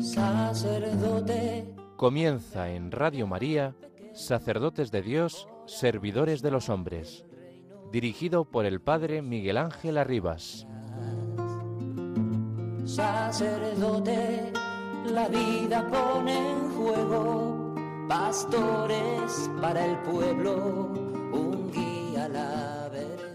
sacerdote. Comienza en Radio María, Sacerdotes de Dios, Servidores de los Hombres, dirigido por el Padre Miguel Ángel Arribas. Sacerdote, la vida pone en juego, pastores para el pueblo, un guía a la verdad.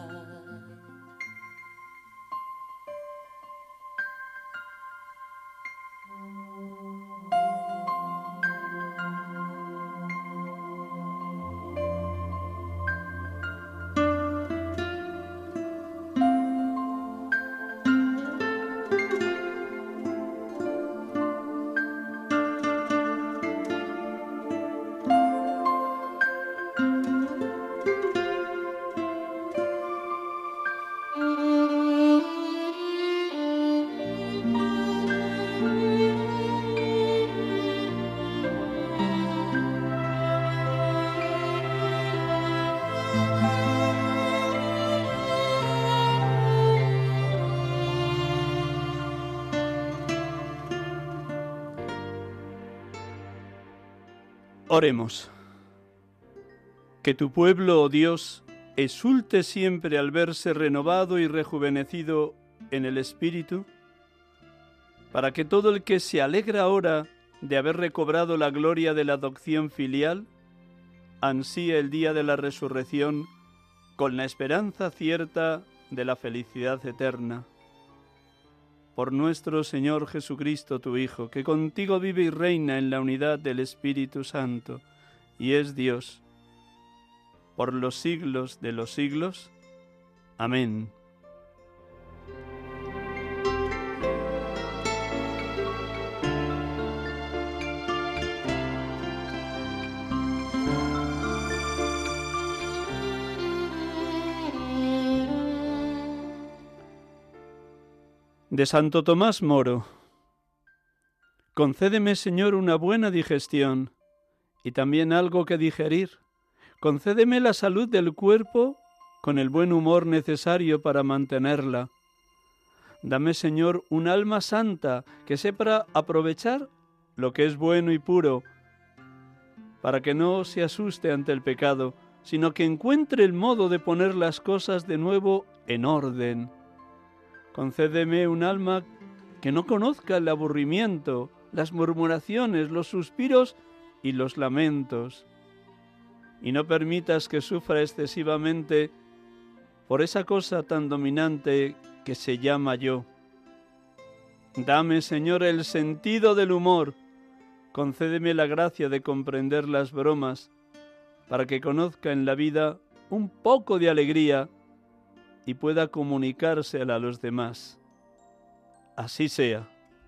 Oremos. Que tu pueblo, oh Dios, exulte siempre al verse renovado y rejuvenecido en el Espíritu, para que todo el que se alegra ahora de haber recobrado la gloria de la adopción filial, ansíe el día de la resurrección con la esperanza cierta de la felicidad eterna. Por nuestro Señor Jesucristo, tu Hijo, que contigo vive y reina en la unidad del Espíritu Santo, y es Dios, por los siglos de los siglos. Amén. De Santo Tomás Moro. Concédeme, Señor, una buena digestión y también algo que digerir. Concédeme la salud del cuerpo con el buen humor necesario para mantenerla. Dame, Señor, un alma santa que sepa aprovechar lo que es bueno y puro, para que no se asuste ante el pecado, sino que encuentre el modo de poner las cosas de nuevo en orden. Concédeme un alma que no conozca el aburrimiento, las murmuraciones, los suspiros y los lamentos. Y no permitas que sufra excesivamente por esa cosa tan dominante que se llama yo. Dame, Señor, el sentido del humor. Concédeme la gracia de comprender las bromas, para que conozca en la vida un poco de alegría y pueda comunicársela a los demás. Así sea.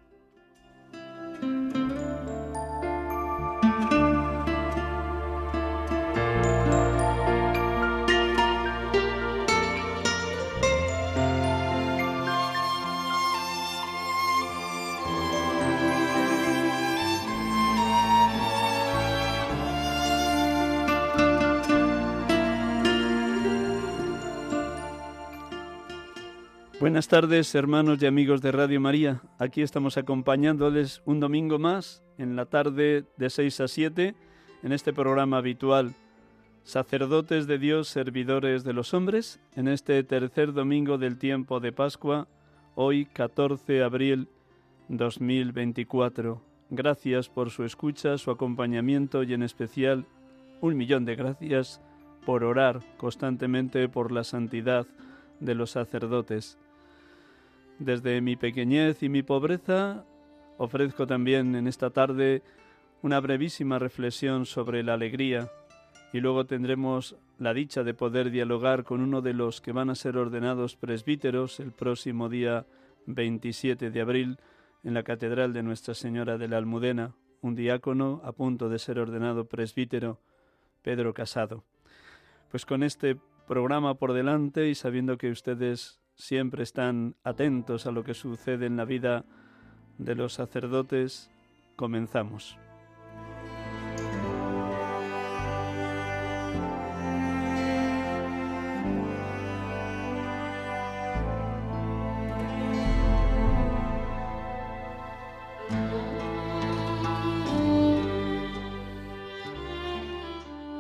Buenas tardes, hermanos y amigos de Radio María. Aquí estamos acompañándoles un domingo más, en la tarde de 6 a 7, en este programa habitual, Sacerdotes de Dios, Servidores de los Hombres, en este tercer domingo del tiempo de Pascua, hoy 14 de abril 2024. Gracias por su escucha, su acompañamiento y en especial 1.000.000 de gracias por orar constantemente por la santidad de los sacerdotes. Desde mi pequeñez y mi pobreza, ofrezco también en esta tarde una brevísima reflexión sobre la alegría y luego tendremos la dicha de poder dialogar con uno de los que van a ser ordenados presbíteros el próximo día 27 de abril en la Catedral de Nuestra Señora de la Almudena, un diácono a punto de ser ordenado presbítero, Pedro Casado. Pues con este programa por delante y sabiendo que ustedes siempre están atentos a lo que sucede en la vida de los sacerdotes, comenzamos.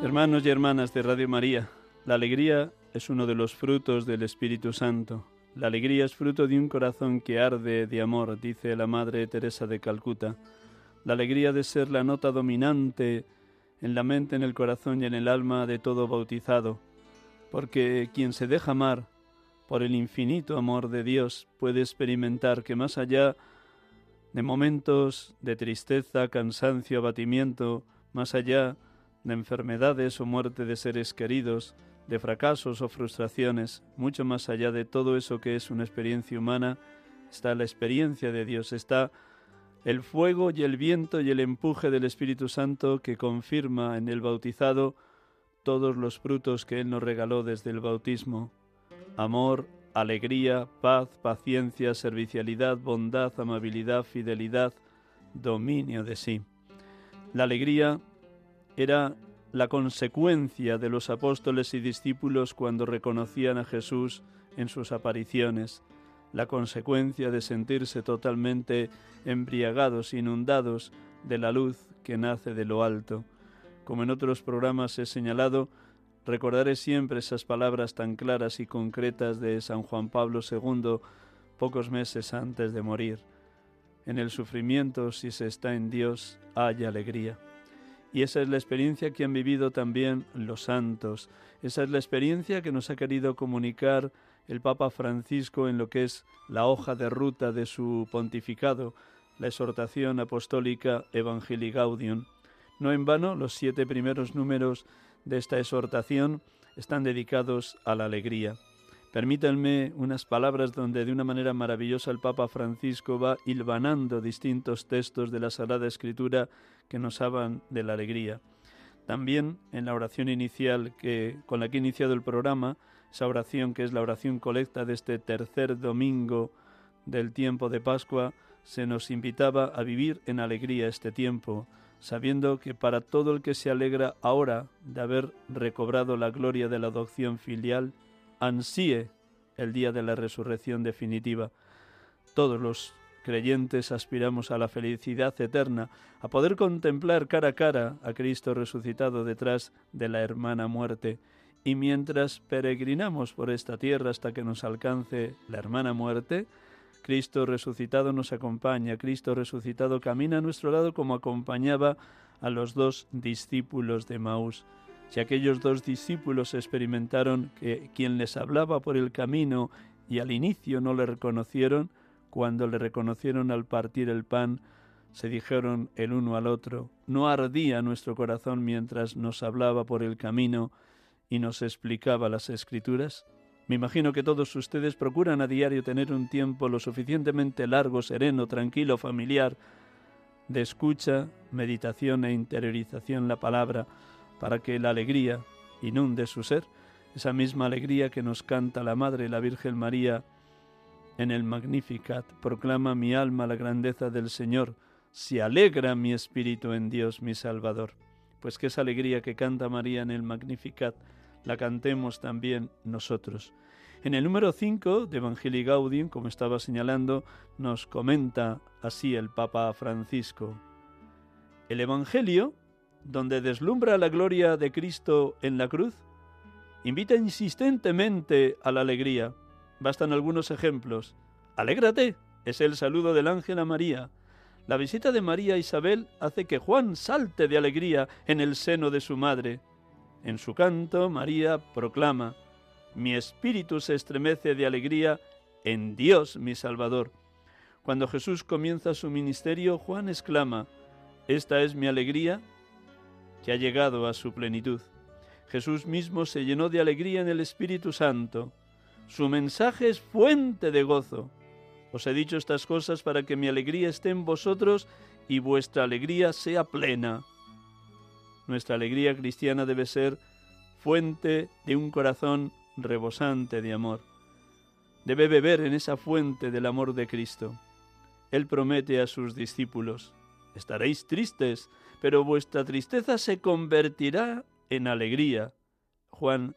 Hermanos y hermanas de Radio María, la alegría es uno de los frutos del Espíritu Santo. La alegría es fruto de un corazón que arde de amor, dice la Madre Teresa de Calcuta. La alegría de ser la nota dominante en la mente, en el corazón y en el alma de todo bautizado, porque quien se deja amar por el infinito amor de Dios puede experimentar que más allá de momentos de tristeza, cansancio, abatimiento, más allá de enfermedades o muerte de seres queridos, de fracasos o frustraciones, mucho más allá de todo eso que es una experiencia humana, está la experiencia de Dios, está el fuego y el viento y el empuje del Espíritu Santo que confirma en el bautizado todos los frutos que Él nos regaló desde el bautismo: amor, alegría, paz, paciencia, servicialidad, bondad, amabilidad, fidelidad, dominio de sí. La alegría era la consecuencia de los apóstoles y discípulos cuando reconocían a Jesús en sus apariciones, la consecuencia de sentirse totalmente embriagados, inundados de la luz que nace de lo alto. Como en otros programas he señalado, recordaré siempre esas palabras tan claras y concretas de San Juan Pablo II, pocos meses antes de morir: en el sufrimiento, si se está en Dios, hay alegría. Y esa es la experiencia que han vivido también los santos. Esa es la experiencia que nos ha querido comunicar el Papa Francisco en lo que es la hoja de ruta de su pontificado, la exhortación apostólica Evangelii Gaudium. No en vano, los 7 primeros números de esta exhortación están dedicados a la alegría. Permítanme unas palabras donde de una manera maravillosa el Papa Francisco va hilvanando distintos textos de la Sagrada Escritura que nos hablan de la alegría. También en la oración inicial con la que he iniciado el programa, esa oración que es la oración colecta de este tercer domingo del tiempo de Pascua, se nos invitaba a vivir en alegría este tiempo, sabiendo que para todo el que se alegra ahora de haber recobrado la gloria de la adopción filial, ansíe el día de la resurrección definitiva. Todos los creyentes aspiramos a la felicidad eterna, a poder contemplar cara a cara a Cristo resucitado detrás de la hermana muerte. Y mientras peregrinamos por esta tierra hasta que nos alcance la hermana muerte, Cristo resucitado nos acompaña, Cristo resucitado camina a nuestro lado como acompañaba a los 2 discípulos de Emaús. Si aquellos 2 discípulos experimentaron que quien les hablaba por el camino y al inicio no le reconocieron, cuando le reconocieron al partir el pan, se dijeron el uno al otro: ¿no ardía nuestro corazón mientras nos hablaba por el camino y nos explicaba las Escrituras? Me imagino que todos ustedes procuran a diario tener un tiempo lo suficientemente largo, sereno, tranquilo, familiar, de escucha, meditación e interiorización en la palabra, para que la alegría inunde su ser, esa misma alegría que nos canta la Madre, la Virgen María, en el Magnificat: proclama mi alma la grandeza del Señor, se alegra mi espíritu en Dios mi Salvador. Pues que esa alegría que canta María en el Magnificat la cantemos también nosotros. En el número 5 de Evangelii Gaudium, como estaba señalando, nos comenta así el Papa Francisco: el Evangelio, donde deslumbra la gloria de Cristo en la cruz, invita insistentemente a la alegría. Bastan algunos ejemplos. Alégrate, es el saludo del ángel a María. La visita de María a Isabel hace que Juan salte de alegría en el seno de su madre. En su canto, María proclama: mi espíritu se estremece de alegría en Dios mi Salvador. Cuando Jesús comienza su ministerio, Juan exclama: esta es mi alegría, que ha llegado a su plenitud. Jesús mismo se llenó de alegría en el Espíritu Santo. Su mensaje es fuente de gozo. Os he dicho estas cosas para que mi alegría esté en vosotros y vuestra alegría sea plena. Nuestra alegría cristiana debe ser fuente de un corazón rebosante de amor. Debe beber en esa fuente del amor de Cristo. Él promete a sus discípulos: estaréis tristes, pero vuestra tristeza se convertirá en alegría. Juan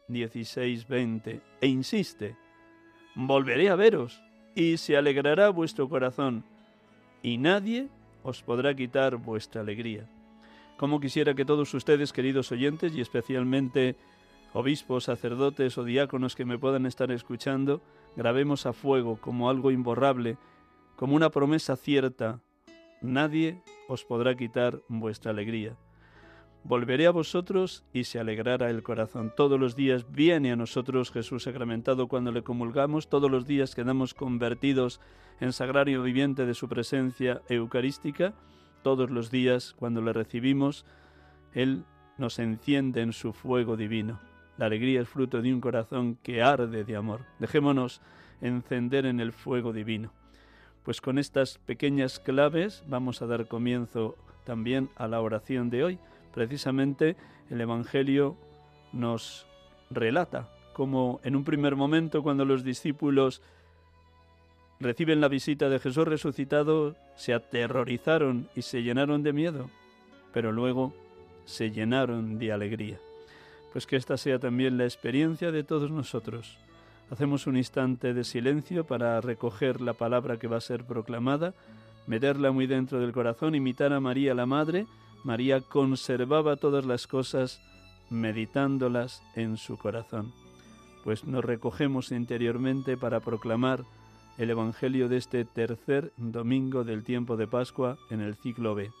16:20. E insiste: volveré a veros, y se alegrará vuestro corazón, y nadie os podrá quitar vuestra alegría. Cómo quisiera que todos ustedes, queridos oyentes, y especialmente obispos, sacerdotes o diáconos que me puedan estar escuchando, grabemos a fuego como algo imborrable, como una promesa cierta: nadie os podrá quitar vuestra alegría. Volveré a vosotros y se alegrará el corazón. Todos los días viene a nosotros Jesús sacramentado cuando le comulgamos, todos los días quedamos convertidos en sagrario viviente de su presencia eucarística, todos los días cuando le recibimos, Él nos enciende en su fuego divino. La alegría es fruto de un corazón que arde de amor. Dejémonos encender en el fuego divino. Pues con estas pequeñas claves vamos a dar comienzo también a la oración de hoy. Precisamente el Evangelio nos relata cómo en un primer momento, cuando los discípulos reciben la visita de Jesús resucitado, se aterrorizaron y se llenaron de miedo, pero luego se llenaron de alegría. Pues que esta sea también la experiencia de todos nosotros. Hacemos un instante de silencio para recoger la palabra que va a ser proclamada, meterla muy dentro del corazón, imitar a María la Madre. María conservaba todas las cosas meditándolas en su corazón. Pues nos recogemos interiormente para proclamar el Evangelio de este tercer domingo del tiempo de Pascua en el ciclo B.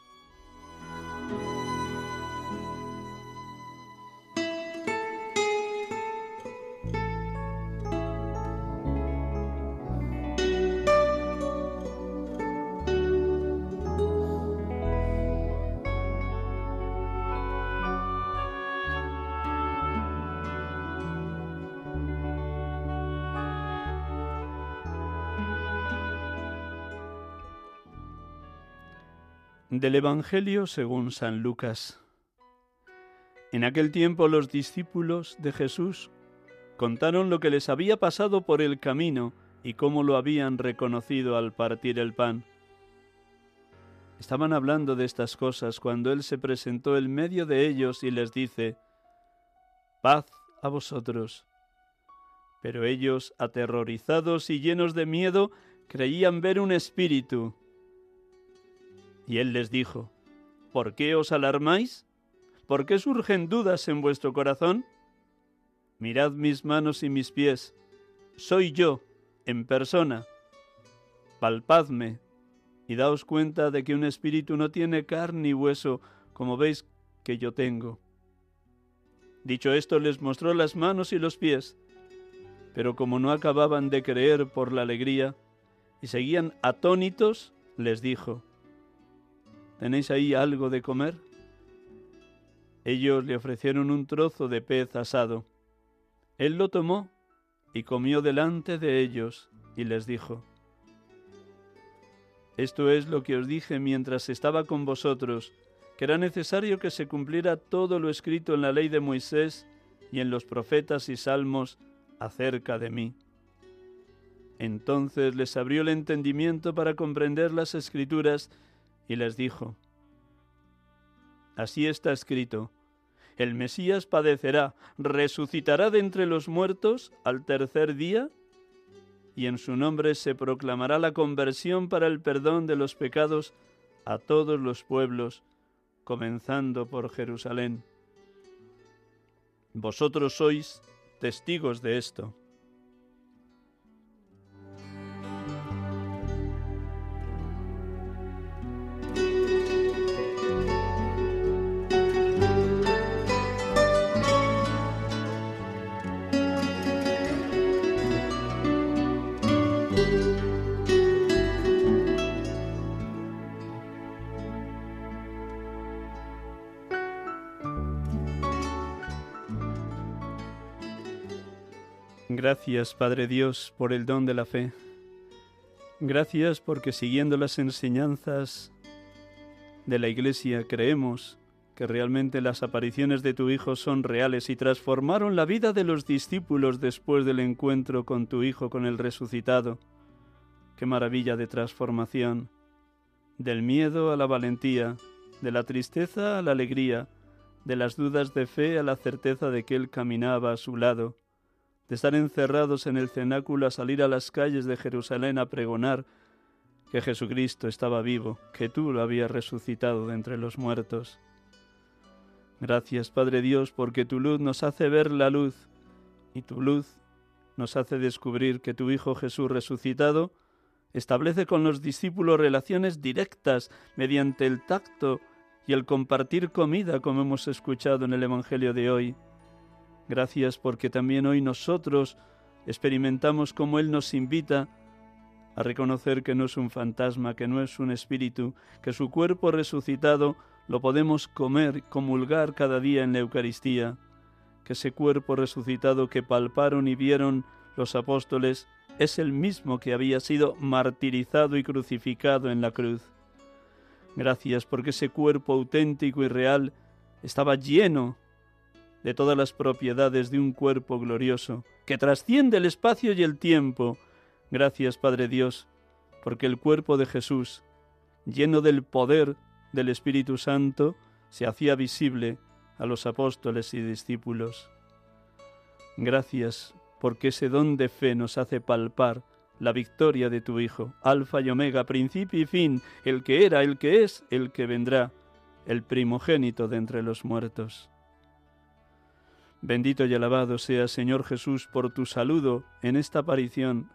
Del Evangelio según San Lucas. En aquel tiempo los discípulos de Jesús contaron lo que les había pasado por el camino y cómo lo habían reconocido al partir el pan. Estaban hablando de estas cosas cuando Él se presentó en medio de ellos y les dice: «Paz a vosotros». Pero ellos, aterrorizados y llenos de miedo, creían ver un espíritu. Y Él les dijo: ¿Por qué os alarmáis? ¿Por qué surgen dudas en vuestro corazón? Mirad mis manos y mis pies. Soy yo, en persona. Palpadme y daos cuenta de que un espíritu no tiene carne y hueso, como veis que yo tengo. Dicho esto, les mostró las manos y los pies. Pero como no acababan de creer por la alegría y seguían atónitos, les dijo: ¿Tenéis ahí algo de comer? Ellos le ofrecieron un trozo de pez asado. Él lo tomó y comió delante de ellos y les dijo: Esto es lo que os dije mientras estaba con vosotros, que era necesario que se cumpliera todo lo escrito en la ley de Moisés y en los profetas y salmos acerca de mí. Entonces les abrió el entendimiento para comprender las Escrituras y les dijo: Así está escrito: el Mesías padecerá, resucitará de entre los muertos al tercer día, y en su nombre se proclamará la conversión para el perdón de los pecados a todos los pueblos, comenzando por Jerusalén. Vosotros sois testigos de esto. Gracias, Padre Dios, por el don de la fe. Gracias porque siguiendo las enseñanzas de la Iglesia creemos que realmente las apariciones de tu Hijo son reales y transformaron la vida de los discípulos después del encuentro con tu Hijo, con el resucitado. Qué maravilla de transformación, del miedo a la valentía, de la tristeza a la alegría, de las dudas de fe a la certeza de que Él caminaba a su lado, de estar encerrados en el cenáculo a salir a las calles de Jerusalén a pregonar que Jesucristo estaba vivo, que tú lo habías resucitado de entre los muertos. Gracias, Padre Dios, porque tu luz nos hace ver la luz y tu luz nos hace descubrir que tu Hijo Jesús resucitado establece con los discípulos relaciones directas mediante el tacto y el compartir comida, como hemos escuchado en el Evangelio de hoy. Gracias porque también hoy nosotros experimentamos cómo Él nos invita a reconocer que no es un fantasma, que no es un espíritu, que su cuerpo resucitado lo podemos comer, comulgar cada día en la Eucaristía, que ese cuerpo resucitado que palparon y vieron los apóstoles es el mismo que había sido martirizado y crucificado en la cruz. Gracias porque ese cuerpo auténtico y real estaba lleno de todas las propiedades de un cuerpo glorioso, que trasciende el espacio y el tiempo. Gracias, Padre Dios, porque el cuerpo de Jesús, lleno del poder del Espíritu Santo, se hacía visible a los apóstoles y discípulos. Gracias, porque ese don de fe nos hace palpar la victoria de tu Hijo, Alfa y Omega, principio y fin, el que era, el que es, el que vendrá, el primogénito de entre los muertos. Bendito y alabado sea, Señor Jesús, por tu saludo en esta aparición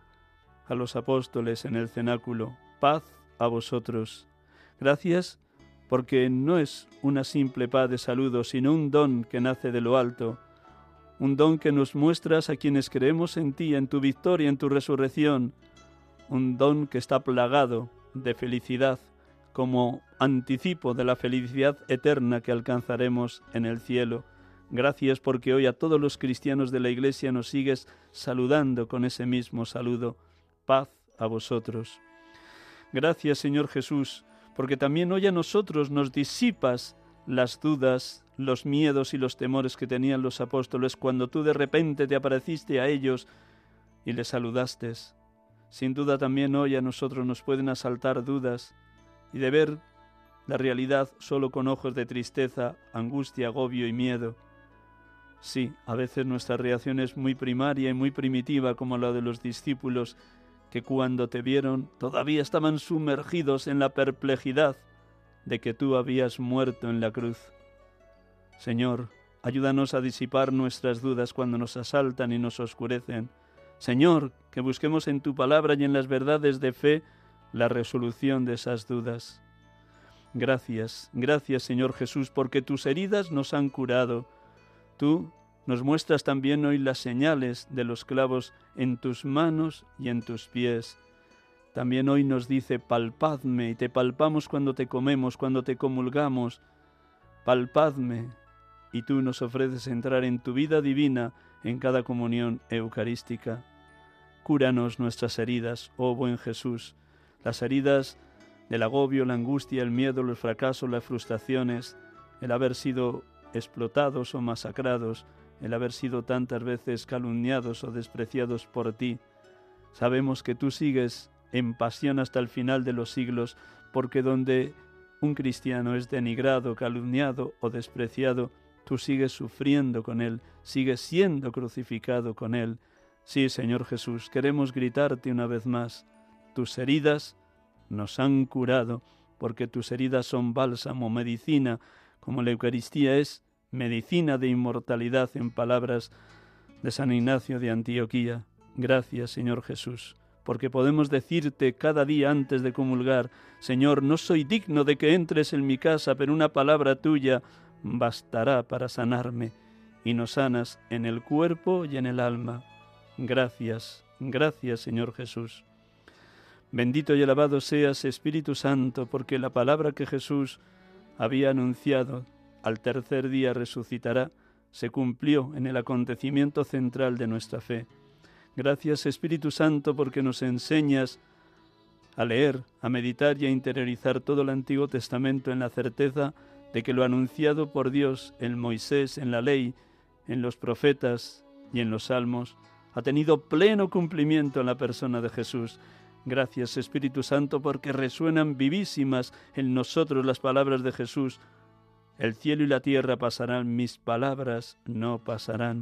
a los apóstoles en el cenáculo. Paz a vosotros. Gracias porque no es una simple paz de saludo, sino un don que nace de lo alto, un don que nos muestras a quienes creemos en ti, en tu victoria, en tu resurrección, un don que está plagado de felicidad, como anticipo de la felicidad eterna que alcanzaremos en el cielo. Gracias porque hoy a todos los cristianos de la Iglesia nos sigues saludando con ese mismo saludo. Paz a vosotros. Gracias, Señor Jesús, porque también hoy a nosotros nos disipas las dudas, los miedos y los temores que tenían los apóstoles cuando tú de repente te apareciste a ellos y les saludaste. Sin duda también hoy a nosotros nos pueden asaltar dudas y de ver la realidad solo con ojos de tristeza, angustia, agobio y miedo. Sí, a veces nuestra reacción es muy primaria y muy primitiva, como la de los discípulos, que cuando te vieron todavía estaban sumergidos en la perplejidad de que tú habías muerto en la cruz. Señor, ayúdanos a disipar nuestras dudas cuando nos asaltan y nos oscurecen. Señor, que busquemos en tu palabra y en las verdades de fe la resolución de esas dudas. Gracias, gracias, Señor Jesús, porque tus heridas nos han curado. Tú nos muestras también hoy las señales de los clavos en tus manos y en tus pies. También hoy nos dice, palpadme, y te palpamos cuando te comemos, cuando te comulgamos. Palpadme, y tú nos ofreces entrar en tu vida divina en cada comunión eucarística. Cúranos nuestras heridas, oh buen Jesús, las heridas del agobio, la angustia, el miedo, los fracasos, las frustraciones, el haber sido explotados o masacrados, el haber sido tantas veces calumniados o despreciados por ti. Sabemos que tú sigues en pasión hasta el final de los siglos, porque donde un cristiano es denigrado, calumniado o despreciado, tú sigues sufriendo con él, sigues siendo crucificado con él. Sí, Señor Jesús, queremos gritarte una vez más, tus heridas nos han curado, porque tus heridas son bálsamo, medicina, como la Eucaristía es medicina de inmortalidad, en palabras de San Ignacio de Antioquía. Gracias, Señor Jesús, porque podemos decirte cada día antes de comulgar, Señor, no soy digno de que entres en mi casa, pero una palabra tuya bastará para sanarme, y nos sanas en el cuerpo y en el alma. Gracias, gracias, Señor Jesús. Bendito y alabado seas, Espíritu Santo, porque la palabra que Jesús había anunciado, al tercer día resucitará, se cumplió en el acontecimiento central de nuestra fe. Gracias, Espíritu Santo, porque nos enseñas a leer, a meditar y a interiorizar todo el Antiguo Testamento en la certeza de que lo anunciado por Dios en Moisés, en la ley, en los profetas y en los salmos, ha tenido pleno cumplimiento en la persona de Jesús. Gracias, Espíritu Santo, porque resuenan vivísimas en nosotros las palabras de Jesús. El cielo y la tierra pasarán, mis palabras no pasarán.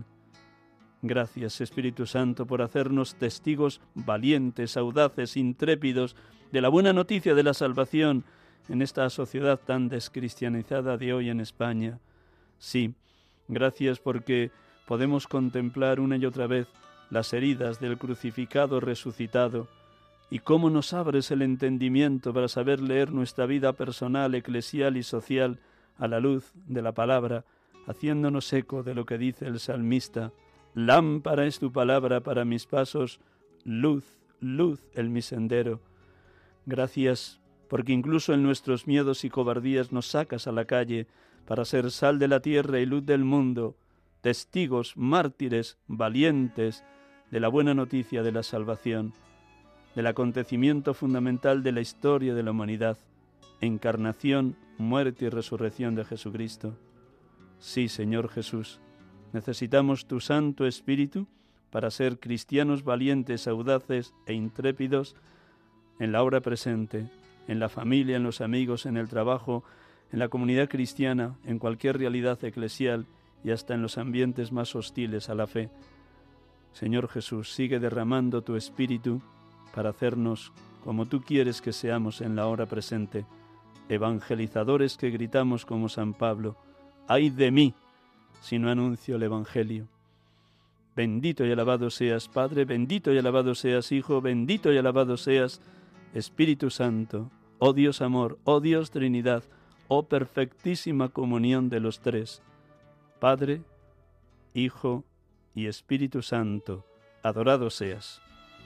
Gracias, Espíritu Santo, por hacernos testigos valientes, audaces, intrépidos de la buena noticia de la salvación en esta sociedad tan descristianizada de hoy en España. Sí, gracias porque podemos contemplar una y otra vez las heridas del crucificado resucitado, y cómo nos abres el entendimiento para saber leer nuestra vida personal, eclesial y social a la luz de la palabra, haciéndonos eco de lo que dice el salmista: lámpara es tu palabra para mis pasos, luz, luz en mi sendero. Gracias porque incluso en nuestros miedos y cobardías nos sacas a la calle para ser sal de la tierra y luz del mundo, testigos, mártires, valientes de la buena noticia de la salvación, del acontecimiento fundamental de la historia de la humanidad, encarnación, muerte y resurrección de Jesucristo. Sí, Señor Jesús, necesitamos tu Santo Espíritu para ser cristianos valientes, audaces e intrépidos en la hora presente, en la familia, en los amigos, en el trabajo, en la comunidad cristiana, en cualquier realidad eclesial y hasta en los ambientes más hostiles a la fe. Señor Jesús, sigue derramando tu Espíritu para hacernos como tú quieres que seamos en la hora presente, evangelizadores que gritamos como San Pablo: ¡ay de mí si no anuncio el Evangelio! Bendito y alabado seas, Padre, bendito y alabado seas, Hijo, bendito y alabado seas, Espíritu Santo, oh Dios amor, oh Dios Trinidad, oh perfectísima comunión de los tres, Padre, Hijo y Espíritu Santo, adorado seas.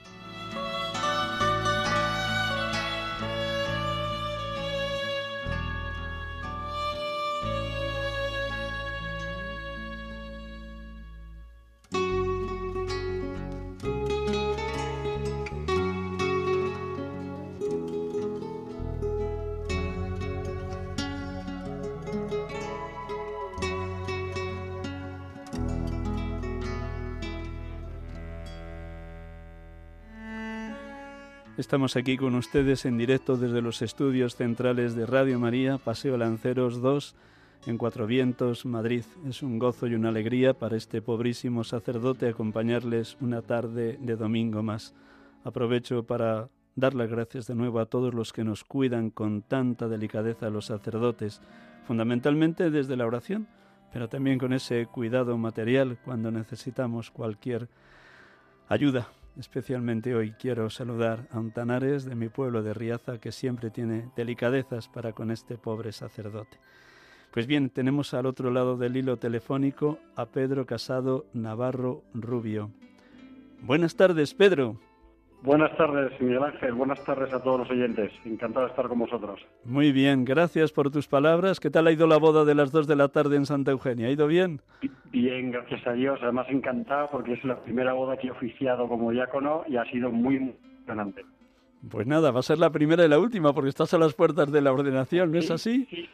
Estamos aquí con ustedes en directo desde los estudios centrales de Radio María, Paseo Lanceros 2, en Cuatro Vientos, Madrid. Es un gozo y una alegría para este pobrísimo sacerdote acompañarles una tarde de domingo más. Aprovecho para dar las gracias de nuevo a todos los que nos cuidan con tanta delicadeza, los sacerdotes, fundamentalmente desde la oración, pero también con ese cuidado material cuando necesitamos cualquier ayuda. Especialmente hoy quiero saludar a Ontanares de mi pueblo de Riaza, que siempre tiene delicadezas para con este pobre sacerdote. Pues bien, tenemos al otro lado del hilo telefónico a Pedro Casado Navarro Rubio. Buenas tardes, Pedro. Buenas tardes, Miguel Ángel. Buenas tardes a todos los oyentes. Encantado de estar con vosotros. Muy bien, gracias por tus palabras. ¿Qué tal ha ido la boda de las 2 de la tarde en Santa Eugenia? ¿Ha ido bien? Bien, gracias a Dios. Además, encantado porque es la primera boda que he oficiado como diácono y ha sido muy emocionante. Pues nada, va a ser la primera y la última porque estás a las puertas de la ordenación, ¿no es así? Sí.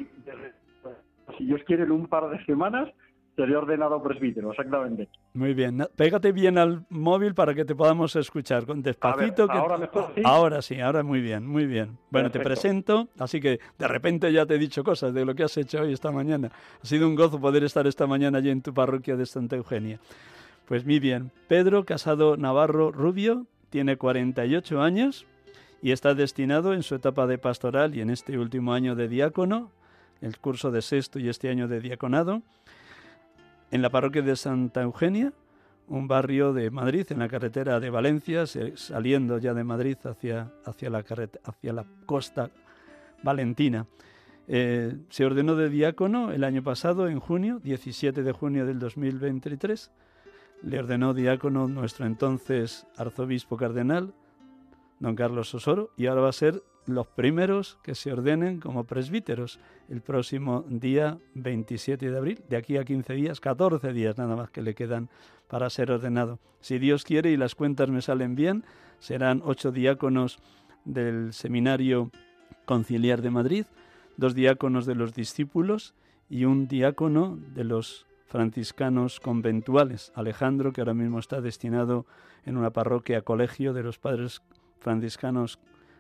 Si Dios quiere, en un par de semanas seré ordenado presbítero, exactamente. Muy bien. Pégate bien al móvil para que te podamos escuchar con despacito. A ver, ¿ahora mejor? ¿Sí? Ahora sí, ahora muy bien, muy bien. Bueno, perfecto. Te presento, así que de repente ya te he dicho cosas de lo que has hecho hoy esta mañana. Ha sido un gozo poder estar esta mañana allí en tu parroquia de Santa Eugenia. Pues muy bien. Pedro Casado Navarro Rubio tiene 48 años y está destinado en su etapa de pastoral y en este último año de diácono, el curso de sexto y este año de diaconado, en la parroquia de Santa Eugenia, un barrio de Madrid, en la carretera de Valencia, saliendo ya de Madrid hacia la costa valentina. Se ordenó de diácono el año pasado, en junio, 17 de junio del 2023. Le ordenó diácono nuestro entonces arzobispo cardenal, don Carlos Osoro, y ahora va a ser los primeros que se ordenen como presbíteros el próximo día 27 de abril, de aquí a 15 días, 14 días nada más que le quedan para ser ordenado. Si Dios quiere y las cuentas me salen bien, serán 8 diáconos del Seminario Conciliar de Madrid, 2 diáconos de los discípulos y un diácono de los franciscanos conventuales, Alejandro, que ahora mismo está destinado en una parroquia colegio de los padres franciscanos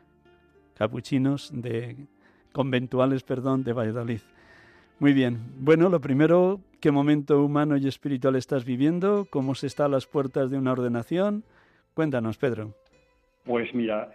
conventuales de Valladolid. Muy bien. Bueno, lo primero, ¿qué momento humano y espiritual estás viviendo? ¿Cómo se está a las puertas de una ordenación? Cuéntanos, Pedro. Pues mira,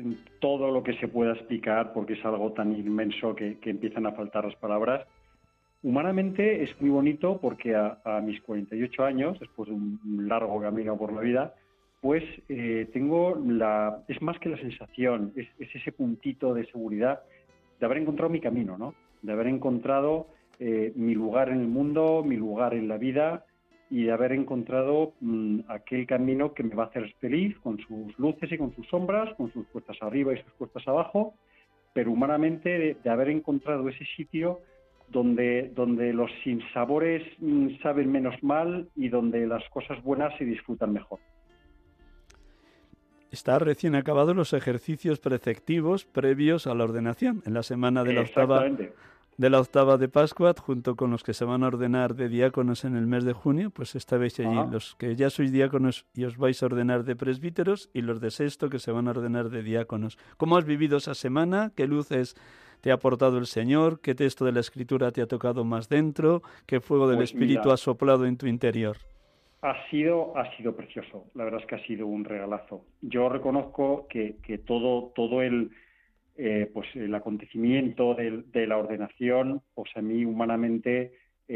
todo lo que se pueda explicar, porque es algo tan inmenso que empiezan a faltar las palabras. Humanamente es muy bonito porque a mis 48 años, después de un largo camino por la vida, pues tengo es más que la sensación, es ese puntito de seguridad de haber encontrado mi camino, ¿no? De haber encontrado mi lugar en el mundo, mi lugar en la vida, y de haber encontrado aquel camino que me va a hacer feliz, con sus luces y con sus sombras, con sus cuestas arriba y sus cuestas abajo, pero humanamente de haber encontrado ese sitio donde los sinsabores saben menos mal y donde las cosas buenas se disfrutan mejor. Está recién acabados los ejercicios preceptivos previos a la ordenación, en la semana de la octava de Pascua, junto con los que se van a ordenar de diáconos en el mes de junio, pues estabais allí, los que ya sois diáconos y os vais a ordenar de presbíteros, y los de sexto que se van a ordenar de diáconos. ¿Cómo has vivido esa semana? ¿Qué luces te ha aportado el Señor? ¿Qué texto de la Escritura te ha tocado más dentro? ¿Qué fuego del Espíritu ha soplado en tu interior? Ha sido precioso, la verdad es que ha sido un regalazo. Yo reconozco que todo el acontecimiento de la ordenación, pues a mí humanamente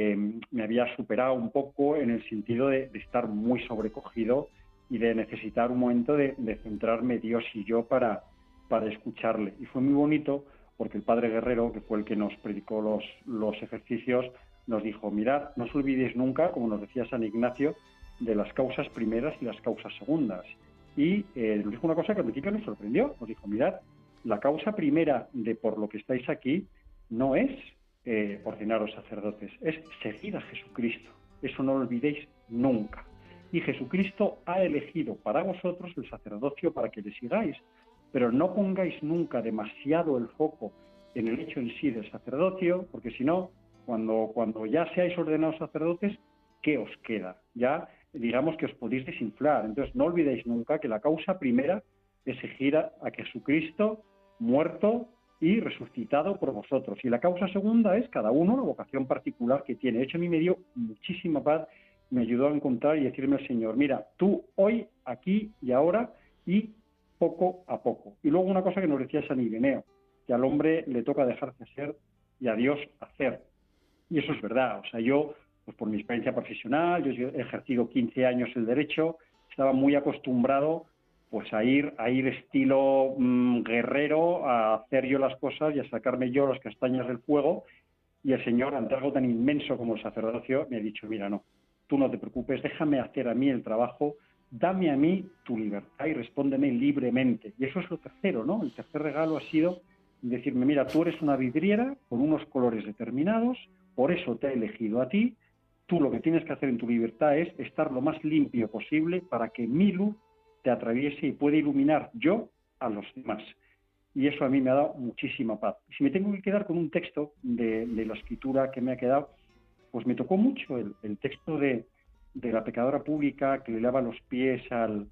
me había superado un poco en el sentido de estar muy sobrecogido y de necesitar un momento de centrarme Dios y yo para escucharle. Y fue muy bonito porque el Padre Guerrero, que fue el que nos predicó los ejercicios, nos dijo: mirad, no os olvidéis nunca, como nos decía San Ignacio, de las causas primeras y las causas segundas. Y nos dijo una cosa que al principio nos sorprendió. Nos dijo: mirad, la causa primera de por lo que estáis aquí no es ordenaros sacerdotes, es seguir a Jesucristo. Eso no lo olvidéis nunca. Y Jesucristo ha elegido para vosotros el sacerdocio para que le sigáis, pero no pongáis nunca demasiado el foco en el hecho en sí del sacerdocio, porque si no, cuando ya seáis ordenados sacerdotes, ¿qué os queda? Ya digamos que os podéis desinflar. Entonces no olvidéis nunca que la causa primera es seguir a Jesucristo muerto y resucitado por vosotros. Y la causa segunda es cada uno la vocación particular que tiene. De hecho, a mí me dio muchísima paz, me ayudó a encontrar y decirme al Señor: mira, tú hoy, aquí y ahora, y poco a poco. Y luego una cosa que nos decía San Ireneo, que al hombre le toca dejarse ser y a Dios hacer. Y eso es verdad. O sea, yo, pues por mi experiencia profesional, yo he ejercido 15 años el derecho, estaba muy acostumbrado pues a ir estilo guerrero, a hacer yo las cosas y a sacarme yo las castañas del fuego, y el Señor, ante algo tan inmenso como el sacerdocio, me ha dicho: mira, no, tú no te preocupes, déjame hacer a mí el trabajo, dame a mí tu libertad y respóndeme libremente. Y eso es lo tercero, ¿no? El tercer regalo ha sido decirme: mira, tú eres una vidriera con unos colores determinados, por eso te he elegido a ti, tú lo que tienes que hacer en tu libertad es estar lo más limpio posible para que mi luz te atraviese y pueda iluminar yo a los demás. Y eso a mí me ha dado muchísima paz. Si me tengo que quedar con un texto de la Escritura que me ha quedado, pues me tocó mucho el texto de la pecadora pública que le lava los pies al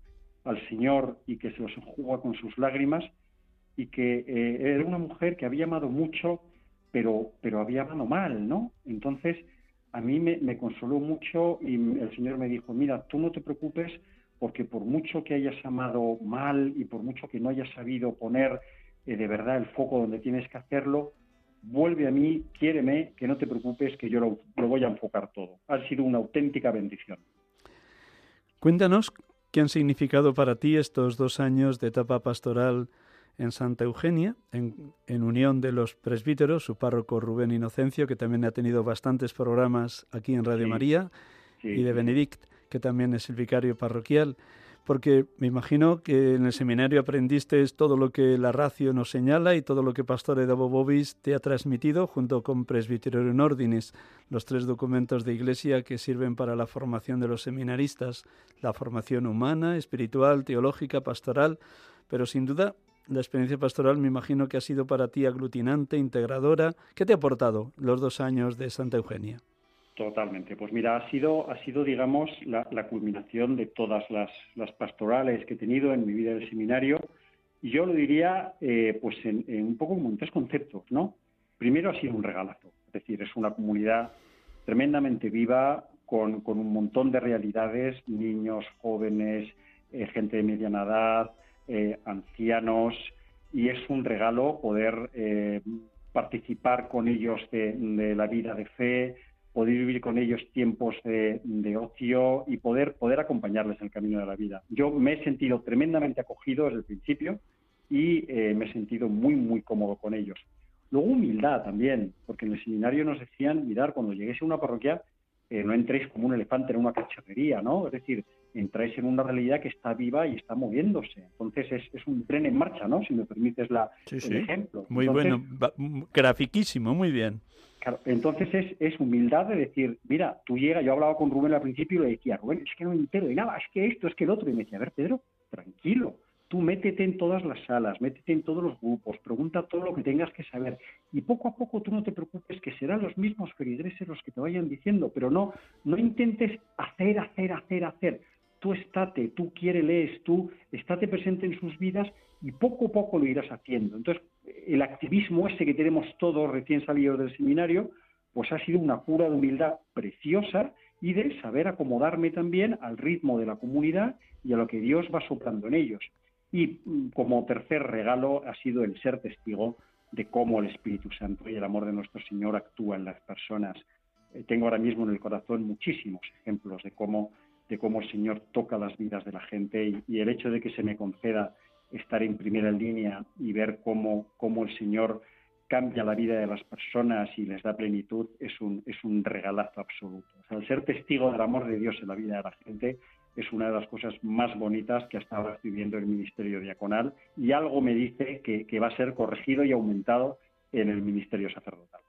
Señor y que se los enjuga con sus lágrimas, y que era una mujer que había amado mucho, pero había amado mal, ¿no? Entonces, a mí me consoló mucho y el Señor me dijo: mira, tú no te preocupes, porque por mucho que hayas amado mal y por mucho que no hayas sabido poner de verdad el foco donde tienes que hacerlo, vuelve a mí, quiéreme, que no te preocupes, que yo lo voy a enfocar todo. Ha sido una auténtica bendición. Cuéntanos qué han significado para ti estos 2 años de etapa pastoral en Santa Eugenia, en unión de los presbíteros, su párroco Rubén Inocencio, que también ha tenido bastantes programas aquí en Radio María, y de Benedict, que también es el vicario parroquial, porque me imagino que en el seminario aprendiste todo lo que la ratio nos señala y todo lo que Pastore Dabo Vobis te ha transmitido, junto con Presbyterorum Ordinis, los 3 documentos de Iglesia que sirven para la formación de los seminaristas, la formación humana, espiritual, teológica, pastoral, pero sin duda la experiencia pastoral me imagino que ha sido para ti aglutinante, integradora. ¿Qué te ha aportado los 2 años de Santa Eugenia? Totalmente. Pues mira, ha sido digamos, la culminación de todas las pastorales que he tenido en mi vida del seminario. Y yo lo diría pues en un poco como en 3 conceptos, ¿no? Primero, ha sido un regalazo. Es decir, es una comunidad tremendamente viva, con un montón de realidades, niños, jóvenes, gente de mediana edad, ancianos, y es un regalo poder participar con ellos de la vida de fe, poder vivir con ellos tiempos de ocio y poder acompañarles en el camino de la vida. Yo me he sentido tremendamente acogido desde el principio y me he sentido muy, muy cómodo con ellos. Luego humildad también, porque en el seminario nos decían, mirad, cuando lleguéis a una parroquia, no entréis como un elefante en una cacharrería, ¿no? Es decir, entráis en una realidad que está viva y está moviéndose. Entonces es un tren en marcha, ¿no? Si me permites el ejemplo. Muy entonces, bueno, grafiquísimo, muy bien. Claro, entonces es humildad de decir, mira, tú llegas, yo hablaba con Rubén al principio y le decía, Rubén, es que no me entero de nada, es que esto, es que el otro. Y me decía, a ver, Pedro, tranquilo, tú métete en todas las salas, métete en todos los grupos, pregunta todo lo que tengas que saber. Y poco a poco tú no te preocupes, que serán los mismos feligreses los que te vayan diciendo, pero no intentes hacer. Tú estate, tú quiéreles, tú estate presente en sus vidas y poco a poco lo irás haciendo. Entonces, el activismo ese que tenemos todos recién salidos del seminario, pues ha sido una cura de humildad preciosa y de saber acomodarme también al ritmo de la comunidad y a lo que Dios va soplando en ellos. Y como tercer regalo ha sido el ser testigo de cómo el Espíritu Santo y el amor de nuestro Señor actúa en las personas. Tengo ahora mismo en el corazón muchísimos ejemplos de cómo el Señor toca las vidas de la gente y el hecho de que se me conceda estar en primera línea y ver cómo el Señor cambia la vida de las personas y les da plenitud es un regalazo absoluto. O sea, el ser testigo del amor de Dios en la vida de la gente es una de las cosas más bonitas que hasta ahora estoy viendo en el ministerio diaconal y algo me dice que va a ser corregido y aumentado en el ministerio sacerdotal.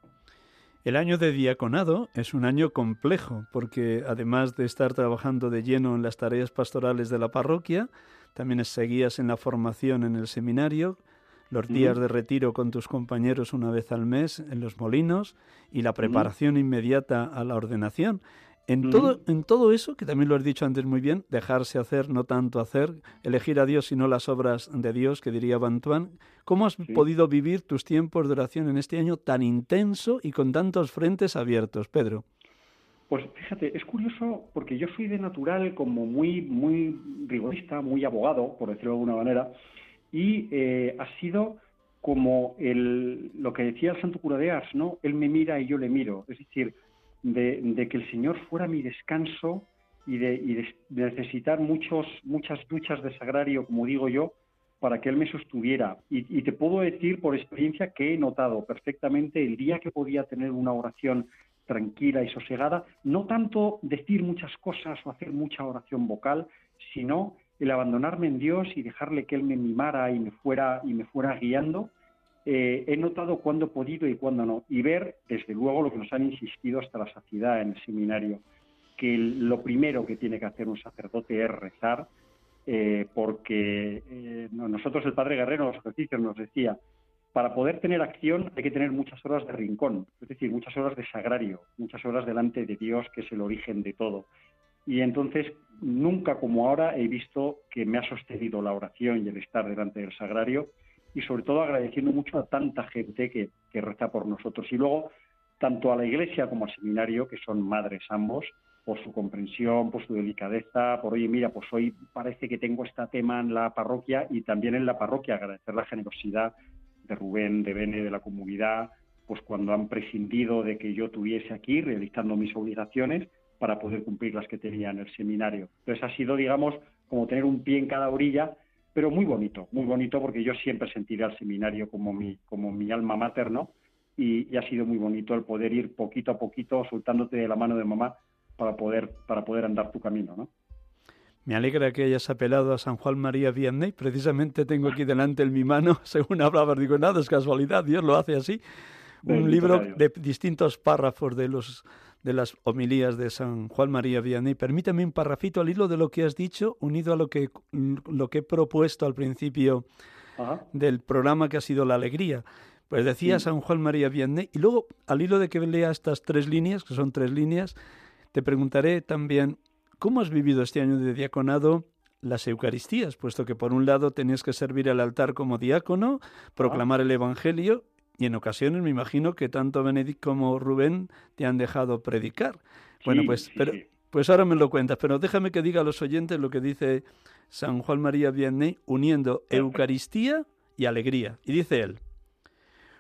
El año de diaconado es un año complejo porque además de estar trabajando de lleno en las tareas pastorales de la parroquia, también seguías en la formación en el seminario, los días de retiro con tus compañeros una vez al mes en los molinos y la preparación inmediata a la ordenación. En todo eso, que también lo has dicho antes muy bien, dejarse hacer, no tanto hacer, elegir a Dios y no las obras de Dios, que diría Bantuán. ¿Cómo has podido vivir tus tiempos de oración en este año tan intenso y con tantos frentes abiertos, Pedro? Pues fíjate, es curioso porque yo soy de natural como muy, muy rigorista, muy abogado, por decirlo de alguna manera, y ha sido como lo que decía el santo cura de Ars, ¿no? Él me mira y yo le miro, es decir, de que el Señor fuera mi descanso y de necesitar muchas duchas de sagrario, como digo yo, para que Él me sostuviera. Y te puedo decir por experiencia que he notado perfectamente el día que podía tener una oración tranquila y sosegada, no tanto decir muchas cosas o hacer mucha oración vocal, sino el abandonarme en Dios y dejarle que Él me mimara y me fuera guiando. He notado cuándo he podido y cuándo no. Y ver, desde luego, lo que nos han insistido hasta la saciedad en el seminario, que lo primero que tiene que hacer un sacerdote es rezar, porque nosotros, el Padre Guerrero, en los ejercicios nos decía, para poder tener acción hay que tener muchas horas de rincón, es decir, muchas horas de sagrario, muchas horas delante de Dios, que es el origen de todo. Y entonces, nunca como ahora he visto que me ha sostenido la oración y el estar delante del sagrario, y sobre todo agradeciendo mucho a tanta gente que reza por nosotros. Y luego, tanto a la Iglesia como al seminario, que son madres ambos, por su comprensión, por su delicadeza, por, oye, mira, pues hoy parece que tengo este tema en la parroquia, y también en la parroquia agradecer la generosidad de Rubén, de Bene, de la comunidad, pues cuando han prescindido de que yo estuviese aquí realizando mis obligaciones para poder cumplir las que tenía en el seminario. Entonces ha sido, digamos, como tener un pie en cada orilla, pero muy bonito porque yo siempre sentiré al seminario como mi alma mater, ¿no? Y ha sido muy bonito el poder ir poquito a poquito soltándote de la mano de mamá para poder andar tu camino, ¿no? Me alegra que hayas apelado a San Juan María Vianney. Precisamente tengo aquí delante en mi mano, según hablabas, digo, nada, es casualidad, Dios lo hace así. Un libro de distintos párrafos de las homilías de San Juan María Vianney. Permítame un parrafito al hilo de lo que has dicho, unido a lo que he propuesto al principio del programa, que ha sido la alegría. Pues decía San Juan María Vianney, y luego al hilo de que lea estas 3 líneas, que son 3 líneas, te preguntaré también, ¿cómo has vivido este año de diaconado las Eucaristías? Puesto que por un lado tenías que servir al altar como diácono, proclamar el Evangelio, y en ocasiones me imagino que tanto Benedict como Rubén te han dejado predicar. Bueno, pues ahora me lo cuentas, pero déjame que diga a los oyentes lo que dice San Juan María Vianney, uniendo Eucaristía y alegría. Y dice él: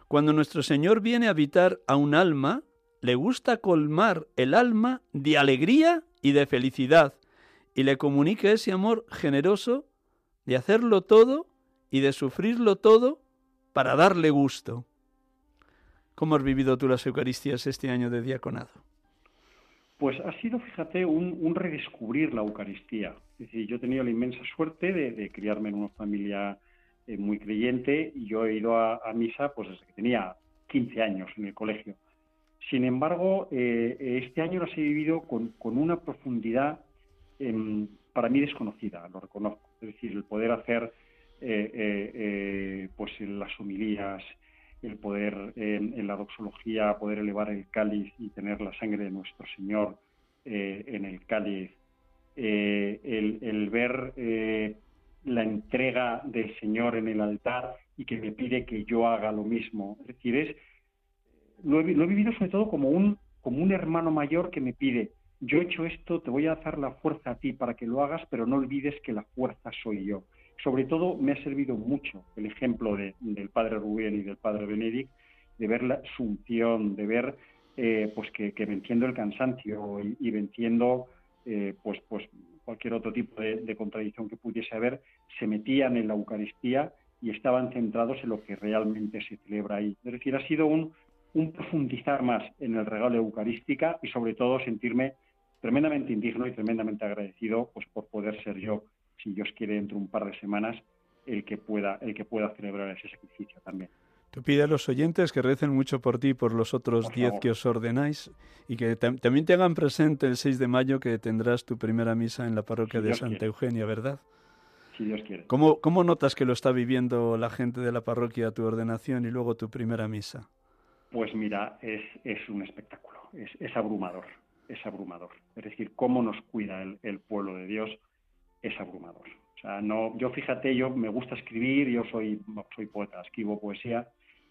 Cuando nuestro Señor viene a habitar a un alma, le gusta colmar el alma de alegría y de felicidad, y le comunica ese amor generoso de hacerlo todo y de sufrirlo todo para darle gusto. ¿Cómo has vivido tú las Eucaristías este año de diaconado? Pues ha sido, fíjate, un redescubrir la Eucaristía. Es decir, yo he tenido la inmensa suerte de criarme en una familia muy creyente, y yo he ido a misa pues desde que tenía 15 años en el colegio. Sin embargo, este año las he vivido con una profundidad para mí desconocida, lo reconozco. Es decir, el poder hacer pues en las homilías, el poder en la doxología, poder elevar el cáliz y tener la sangre de nuestro Señor en el cáliz, el ver la entrega del Señor en el altar y que me pide que yo haga lo mismo. Es decir, lo he vivido sobre todo como un hermano mayor que me pide: yo he hecho esto, te voy a dar la fuerza a ti para que lo hagas, pero no olvides que la fuerza soy yo. Sobre todo me ha servido mucho el ejemplo del padre Rubén y del padre Benedict, de ver la asunción, de ver pues que venciendo el cansancio y venciendo pues cualquier otro tipo de contradicción que pudiese haber, se metían en la Eucaristía y estaban centrados en lo que realmente se celebra ahí. Es decir, ha sido un profundizar más en el regalo eucarística y sobre todo sentirme tremendamente indigno y tremendamente agradecido pues por poder ser yo, si Dios quiere, dentro de un par de semanas, el que pueda celebrar ese sacrificio también. Tú pide a los oyentes que recen mucho por ti y por los otros 10 que os ordenáis, y que también te hagan presente el 6 de mayo que tendrás tu primera misa en la parroquia de Santa Eugenia, ¿verdad? Si Dios quiere. ¿Cómo notas que lo está viviendo la gente de la parroquia, tu ordenación y luego tu primera misa? Pues mira, es un espectáculo, es abrumador, es abrumador. Es decir, cómo nos cuida el pueblo de Dios es abrumador. O sea, yo fíjate, yo me gusta escribir, yo soy poeta, escribo poesía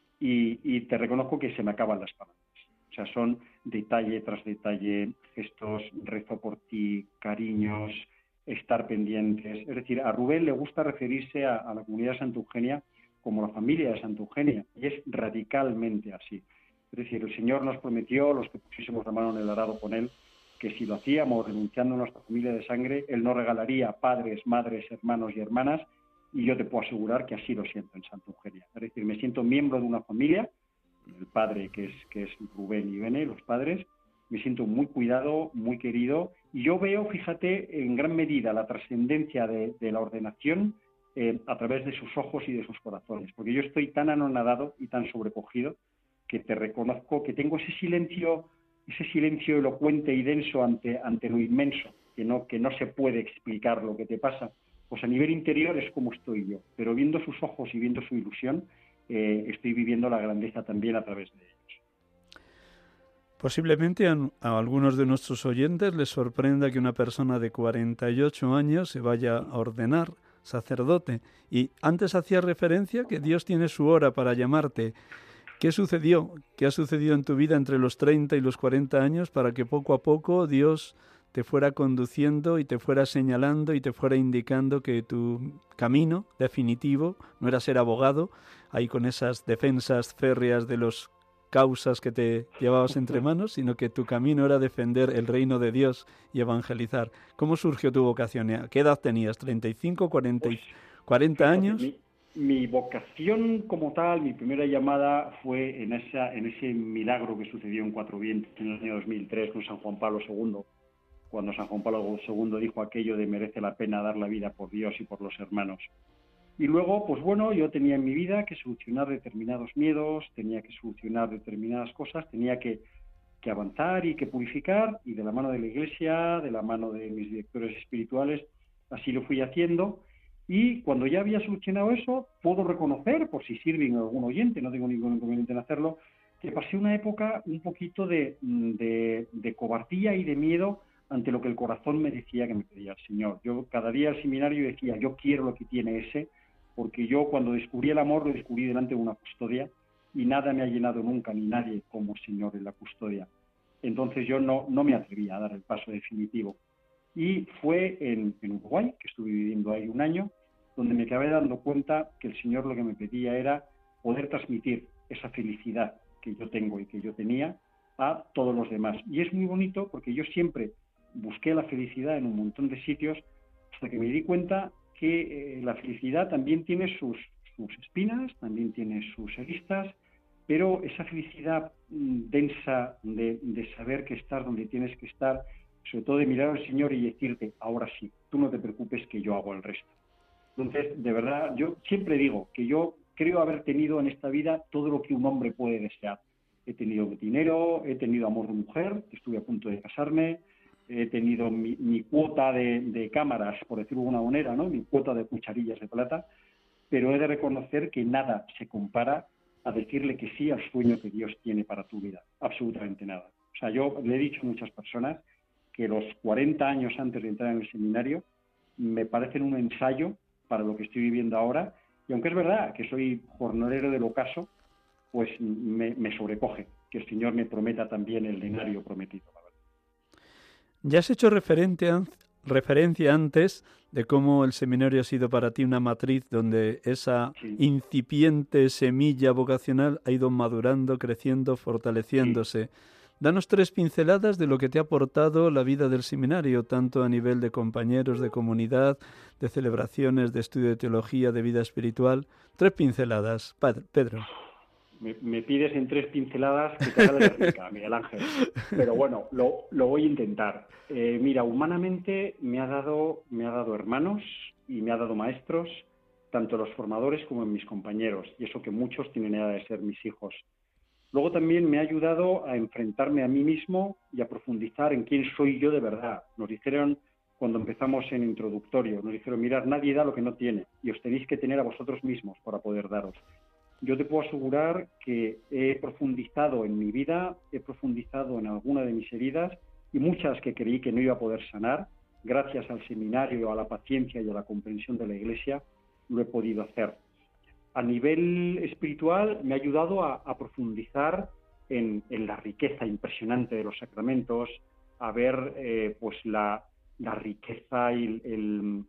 y te reconozco que se me acaban las palabras. O sea, son detalle tras detalle, gestos, rezo por ti, cariños, estar pendientes. Es decir, a Rubén le gusta referirse a la comunidad de Santa Eugenia como la familia de Santa Eugenia, y es radicalmente así. Es decir, el Señor nos prometió, los que pusiésemos la mano en el arado con Él, que si lo hacíamos renunciando a nuestra familia de sangre, Él nos regalaría padres, madres, hermanos y hermanas, y yo te puedo asegurar que así lo siento en Santa Eugenia. Es decir, me siento miembro de una familia, el padre que es Rubén y Bene, los padres, me siento muy cuidado, muy querido, y yo veo, fíjate, en gran medida la trascendencia de la ordenación a través de sus ojos y de sus corazones, porque yo estoy tan anonadado y tan sobrecogido que te reconozco que tengo ese silencio elocuente y denso ante lo inmenso, que no se puede explicar lo que te pasa. Pues a nivel interior es como estoy yo, pero viendo sus ojos y viendo su ilusión, estoy viviendo la grandeza también a través de ellos. Posiblemente a algunos de nuestros oyentes les sorprenda que una persona de 48 años se vaya a ordenar sacerdote, y antes hacía referencia que Dios tiene su hora para llamarte. ¿Qué sucedió? ¿Qué ha sucedido en tu vida entre los 30 y los 40 años para que poco a poco Dios te fuera conduciendo y te fuera señalando y te fuera indicando que tu camino definitivo no era ser abogado, ahí con esas defensas férreas de los causas que te llevabas entre manos, sino que tu camino era defender el reino de Dios y evangelizar? ¿Cómo surgió tu vocación? ¿A qué edad tenías? ¿35, 40 años? Mi vocación como tal, mi primera llamada fue en ese milagro que sucedió en Cuatro Vientos en el año 2003 con San Juan Pablo II, cuando San Juan Pablo II dijo aquello de merece la pena dar la vida por Dios y por los hermanos. Y luego, pues bueno, yo tenía en mi vida que solucionar determinados miedos, tenía que solucionar determinadas cosas, tenía que avanzar y que purificar, y de la mano de la Iglesia, de la mano de mis directores espirituales, así lo fui haciendo. Y cuando ya había solucionado eso, puedo reconocer, por si sirve a algún oyente, no tengo ningún inconveniente en hacerlo, que pasé una época un poquito de cobardía y de miedo ante lo que el corazón me decía que me pedía el Señor. Yo cada día al seminario decía, yo quiero lo que tiene ese, porque yo cuando descubrí el amor lo descubrí delante de una custodia, y nada me ha llenado nunca ni nadie como el Señor en la custodia. Entonces yo no me atrevía a dar el paso definitivo. Y fue en Uruguay, que estuve viviendo ahí un año, donde me acabé dando cuenta que el Señor lo que me pedía era poder transmitir esa felicidad que yo tengo y que yo tenía a todos los demás. Y es muy bonito porque yo siempre busqué la felicidad en un montón de sitios hasta que me di cuenta que la felicidad también tiene sus espinas, también tiene sus aristas, pero esa felicidad densa de saber que estás donde tienes que estar, sobre todo de mirar al Señor y decirte, ahora sí, tú no te preocupes que yo hago el resto. Entonces, de verdad, yo siempre digo que yo creo haber tenido en esta vida todo lo que un hombre puede desear. He tenido dinero, he tenido amor de mujer, estuve a punto de casarme, he tenido mi cuota de cámaras, por decirlo de alguna manera, ¿no? Mi cuota de cucharillas de plata, pero he de reconocer que nada se compara a decirle que sí al sueño que Dios tiene para tu vida. Absolutamente nada. O sea, yo le he dicho a muchas personas que los 40 años antes de entrar en el seminario me parecen un ensayo para lo que estoy viviendo ahora, y aunque es verdad que soy jornalero del ocaso, pues me sobrecoge que el Señor me prometa también el denario prometido. Ya has hecho referencia antes de cómo el seminario ha sido para ti una matriz donde esa incipiente semilla vocacional ha ido madurando, creciendo, fortaleciéndose. Sí. Danos 3 pinceladas de lo que te ha aportado la vida del seminario, tanto a nivel de compañeros, de comunidad, de celebraciones, de estudio de teología, de vida espiritual. 3 pinceladas, Pedro. Me pides en 3 pinceladas que te haga la réplica, Miguel Ángel. Pero bueno, lo voy a intentar. Mira, humanamente me ha dado hermanos y me ha dado maestros, tanto los formadores como en mis compañeros, y eso que muchos tienen edad de ser mis hijos. Luego también me ha ayudado a enfrentarme a mí mismo y a profundizar en quién soy yo de verdad. Nos dijeron, cuando empezamos en introductorio, nos dijeron, mirad, nadie da lo que no tiene, y os tenéis que tener a vosotros mismos para poder daros. Yo te puedo asegurar que he profundizado en mi vida, he profundizado en alguna de mis heridas, y muchas que creí que no iba a poder sanar, gracias al seminario, a la paciencia y a la comprensión de la Iglesia, lo he podido hacer. A nivel espiritual me ha ayudado a profundizar en la riqueza impresionante de los sacramentos, a ver pues la riqueza y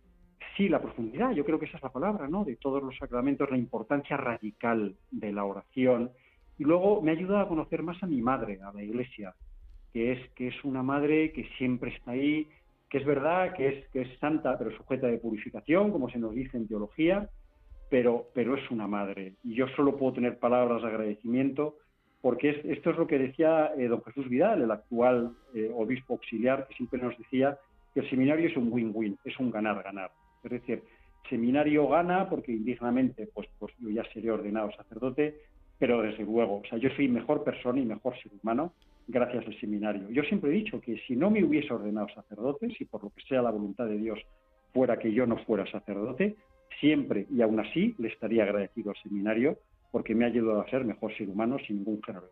la profundidad, yo creo que esa es la palabra, ¿no? De todos los sacramentos, la importancia radical de la oración. Y luego me ha ayudado a conocer más a mi madre, a la Iglesia, que es una madre que siempre está ahí, que es verdad que es santa pero sujeta de purificación, como se nos dice en teología, pero es una madre. Y yo solo puedo tener palabras de agradecimiento, porque esto es lo que decía don Jesús Vidal, el actual obispo auxiliar, que siempre nos decía que el seminario es un win-win, es un ganar-ganar. Es decir, el seminario gana porque indignamente pues yo ya seré ordenado sacerdote, pero desde luego, o sea, yo soy mejor persona y mejor ser humano gracias al seminario. Yo siempre he dicho que si no me hubiese ordenado sacerdote, si por lo que sea la voluntad de Dios fuera que yo no fuera sacerdote, siempre y aún así le estaría agradecido al seminario porque me ha ayudado a ser mejor ser humano sin ningún género.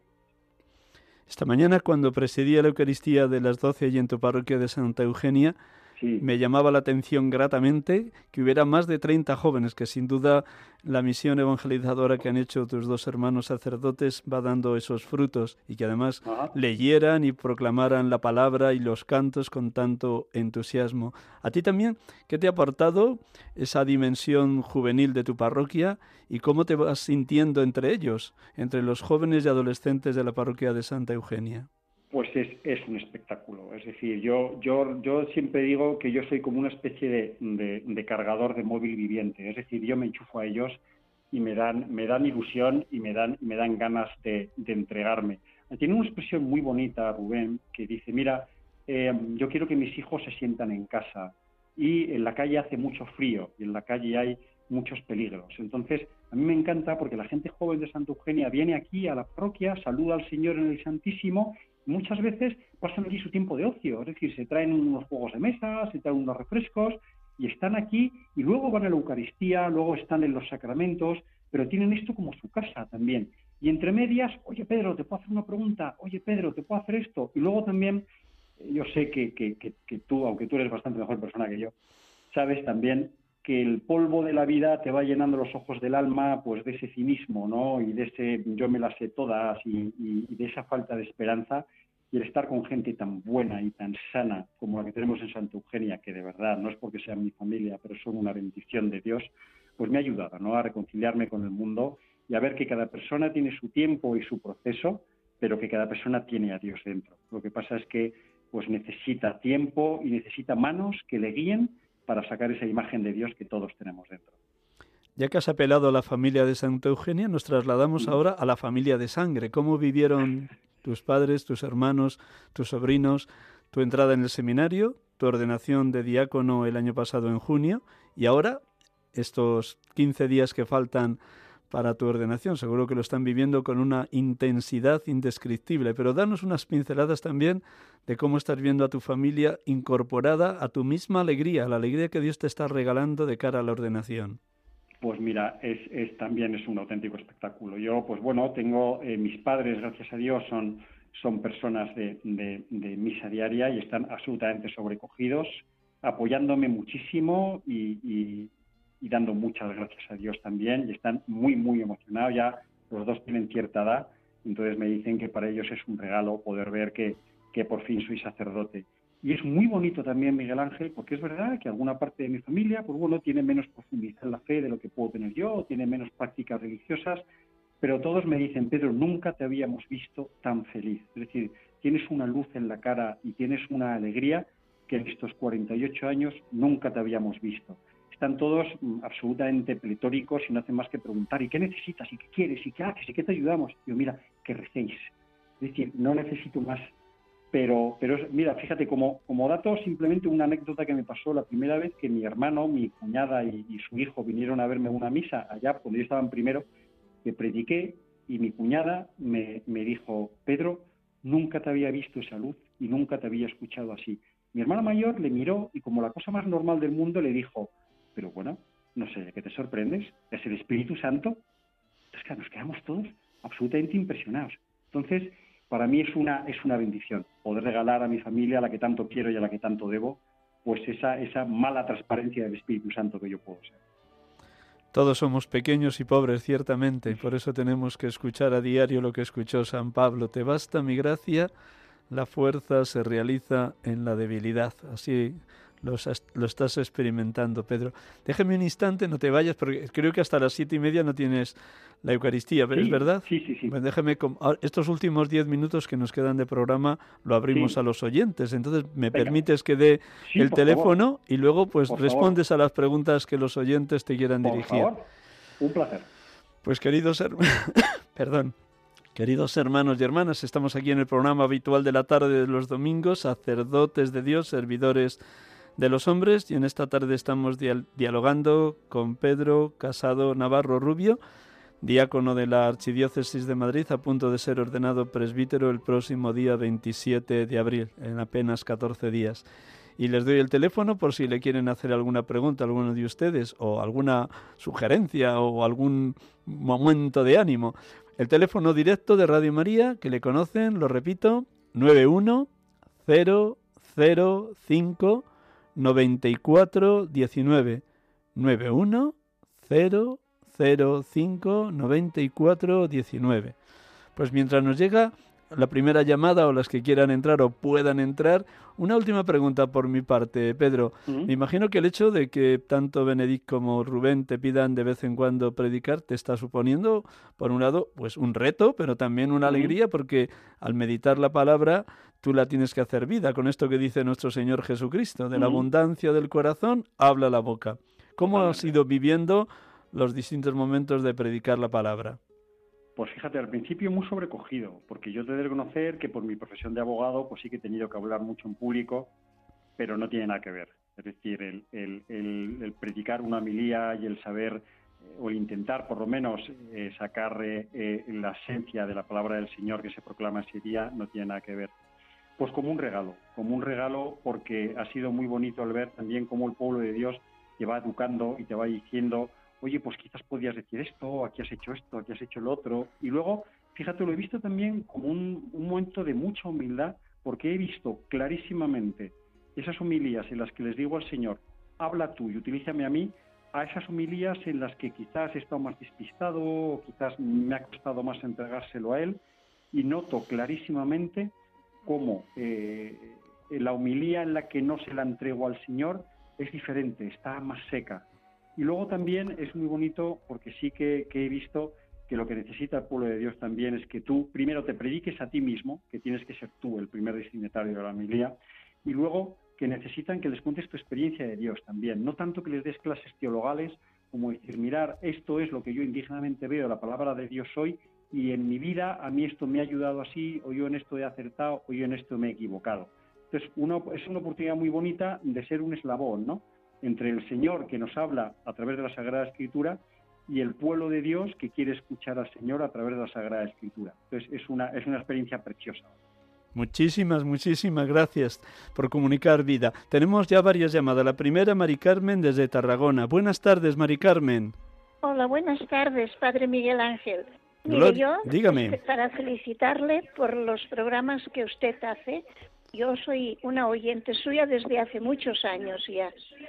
Esta mañana, cuando presidía la Eucaristía de las 12 y en tu parroquia de Santa Eugenia, sí, me llamaba la atención gratamente que hubiera más de 30 jóvenes, que sin duda la misión evangelizadora que han hecho tus 2 hermanos sacerdotes va dando esos frutos, y que además leyeran y proclamaran la palabra y los cantos con tanto entusiasmo. ¿A ti también qué te ha aportado esa dimensión juvenil de tu parroquia y cómo te vas sintiendo entre ellos, entre los jóvenes y adolescentes de la parroquia de Santa Eugenia? Pues es un espectáculo. Es decir, yo siempre digo que yo soy como una especie de cargador de móvil viviente. Es decir, yo me enchufo a ellos y me dan ilusión y me dan ganas de entregarme. Tiene una expresión muy bonita, Rubén, que dice, mira, yo quiero que mis hijos se sientan en casa, y en la calle hace mucho frío y en la calle hay muchos peligros. Entonces, a mí me encanta porque la gente joven de Santa Eugenia viene aquí a la parroquia, saluda al Señor en el Santísimo. Muchas veces pasan aquí su tiempo de ocio, es decir, se traen unos juegos de mesa, se traen unos refrescos y están aquí, y luego van a la Eucaristía, luego están en los sacramentos, pero tienen esto como su casa también. Y entre medias, oye Pedro, ¿te puedo hacer una pregunta? Oye Pedro, ¿te puedo hacer esto? Y luego también, yo sé que tú, aunque tú eres bastante mejor persona que yo, sabes también que el polvo de la vida te va llenando los ojos del alma, pues de ese cinismo, ¿no? Y de ese yo me las sé todas y de esa falta de esperanza. Y el estar con gente tan buena y tan sana como la que tenemos en Santa Eugenia, que de verdad no es porque sean mi familia, pero son una bendición de Dios, pues me ha ayudado, ¿no?, a reconciliarme con el mundo y a ver que cada persona tiene su tiempo y su proceso, pero que cada persona tiene a Dios dentro. Lo que pasa es que pues necesita tiempo y necesita manos que le guíen para sacar esa imagen de Dios que todos tenemos dentro. Ya que has apelado a la familia de Santa Eugenia, nos trasladamos ahora a la familia de sangre. ¿Cómo vivieron tus padres, tus hermanos, tus sobrinos, tu entrada en el seminario, tu ordenación de diácono el año pasado en junio y ahora estos 15 días que faltan para tu ordenación? Seguro que lo están viviendo con una intensidad indescriptible, pero danos unas pinceladas también de cómo estás viendo a tu familia incorporada a tu misma alegría, la alegría que Dios te está regalando de cara a la ordenación. Pues mira, también es un auténtico espectáculo. Yo, pues bueno, tengo mis padres, gracias a Dios, son personas de misa diaria y están absolutamente sobrecogidos, apoyándome muchísimo y dando muchas gracias a Dios también, y están muy, muy emocionados. Ya los dos tienen cierta edad, entonces me dicen que para ellos es un regalo poder ver que por fin soy sacerdote. Y es muy bonito también, Miguel Ángel, porque es verdad que alguna parte de mi familia, pues bueno, tiene menos profundidad en la fe de lo que puedo tener yo, tiene menos prácticas religiosas, pero todos me dicen: Pedro, nunca te habíamos visto tan feliz. Es decir, tienes una luz en la cara y tienes una alegría que en estos 48 años nunca te habíamos visto. Están todos absolutamente pletóricos y no hacen más que preguntar: ¿y qué necesitas? ¿Y qué quieres? ¿Y qué haces? ¿Y qué te ayudamos? Y yo, mira, que recéis. Es decir, no necesito más. Pero mira, fíjate, como dato, simplemente una anécdota que me pasó la primera vez que mi hermano, mi cuñada y su hijo vinieron a verme una misa allá cuando yo estaba en primero, que prediqué, y mi cuñada me dijo: Pedro, nunca te había visto esa luz y nunca te había escuchado así. Mi hermano mayor le miró y, como la cosa más normal del mundo, le dijo: pero bueno, no sé, ¿de qué te sorprendes? ¿Es el Espíritu Santo? Entonces, claro, nos quedamos todos absolutamente impresionados. Entonces, para mí es una bendición poder regalar a mi familia, a la que tanto quiero y a la que tanto debo, pues esa mala transparencia del Espíritu Santo que yo puedo ser. Todos somos pequeños y pobres, ciertamente, y por eso tenemos que escuchar a diario lo que escuchó San Pablo: te basta mi gracia, la fuerza se realiza en la debilidad. Así lo estás experimentando, Pedro. Déjame un instante, no te vayas, porque creo que hasta las 7:30 no tienes la Eucaristía, ¿pero sí, es verdad? Sí. Pues déjame, estos últimos 10 minutos que nos quedan de programa lo abrimos a los oyentes. Entonces, ¿me permites que dé el teléfono? Favor. Y luego pues respondes a las preguntas que los oyentes te quieran dirigir? Por favor, un placer. Pues queridos hermanos y hermanas, estamos aquí en el programa habitual de la tarde de los domingos, sacerdotes de Dios, servidores de los hombres, y en esta tarde estamos dialogando con Pedro Casado Navarro Rubio, diácono de la Archidiócesis de Madrid, a punto de ser ordenado presbítero el próximo día 27 de abril, en apenas 14 días. Y les doy el teléfono por si le quieren hacer alguna pregunta a alguno de ustedes, o alguna sugerencia, o algún momento de ánimo. El teléfono directo de Radio María, que le conocen, lo repito, 91005 9419, 91005 9419. Pues mientras nos llega la primera llamada, o las que quieran entrar o puedan entrar, una última pregunta por mi parte, Pedro. Me imagino que el hecho de que tanto Benedict como Rubén te pidan de vez en cuando predicar te está suponiendo, por un lado, pues un reto, pero también una alegría, porque al meditar la palabra tú la tienes que hacer vida, con esto que dice nuestro Señor Jesucristo: de la abundancia del corazón habla la boca. ¿Cómo has ido viviendo los distintos momentos de predicar la palabra? Pues fíjate, al principio muy sobrecogido, porque yo te he de reconocer que por mi profesión de abogado pues sí que he tenido que hablar mucho en público, pero no tiene nada que ver. Es decir, el predicar una homilía y el saber, o el intentar por lo menos sacar la esencia de la palabra del Señor que se proclama ese día, no tiene nada que ver. Pues como un regalo, porque ha sido muy bonito el ver también cómo el pueblo de Dios te va educando y te va diciendo: oye, pues quizás podías decir esto, aquí has hecho esto, aquí has hecho lo otro. Y luego, fíjate, lo he visto también como un momento de mucha humildad, porque he visto clarísimamente esas homilías en las que les digo al Señor: habla tú y utilízame a mí, a esas homilías en las que quizás he estado más despistado, o quizás me ha costado más entregárselo a Él, y noto clarísimamente cómo la homilía en la que no se la entrego al Señor es diferente, está más seca. Y luego también es muy bonito porque sí que he visto que lo que necesita el pueblo de Dios también es que tú primero te prediques a ti mismo, que tienes que ser tú el primer destinatario de la homilía, y luego que necesitan que les cuentes tu experiencia de Dios también, no tanto que les des clases teologales como decir, mirar, esto es lo que yo indígenamente veo, la palabra de Dios hoy, y en mi vida a mí esto me ha ayudado así, o yo en esto he acertado, o yo en esto me he equivocado. Entonces, es una oportunidad muy bonita de ser un eslabón, ¿no?, entre el Señor que nos habla a través de la Sagrada Escritura y el pueblo de Dios que quiere escuchar al Señor a través de la Sagrada Escritura. Entonces, es una experiencia preciosa. Muchísimas gracias por comunicar vida. Tenemos ya varias llamadas. La primera, Mari Carmen, desde Tarragona. Buenas tardes, Mari Carmen. Hola, buenas tardes, Padre Miguel Ángel. Dígame. Para felicitarle por los programas que usted hace. Yo soy una oyente suya desde hace muchos años ya.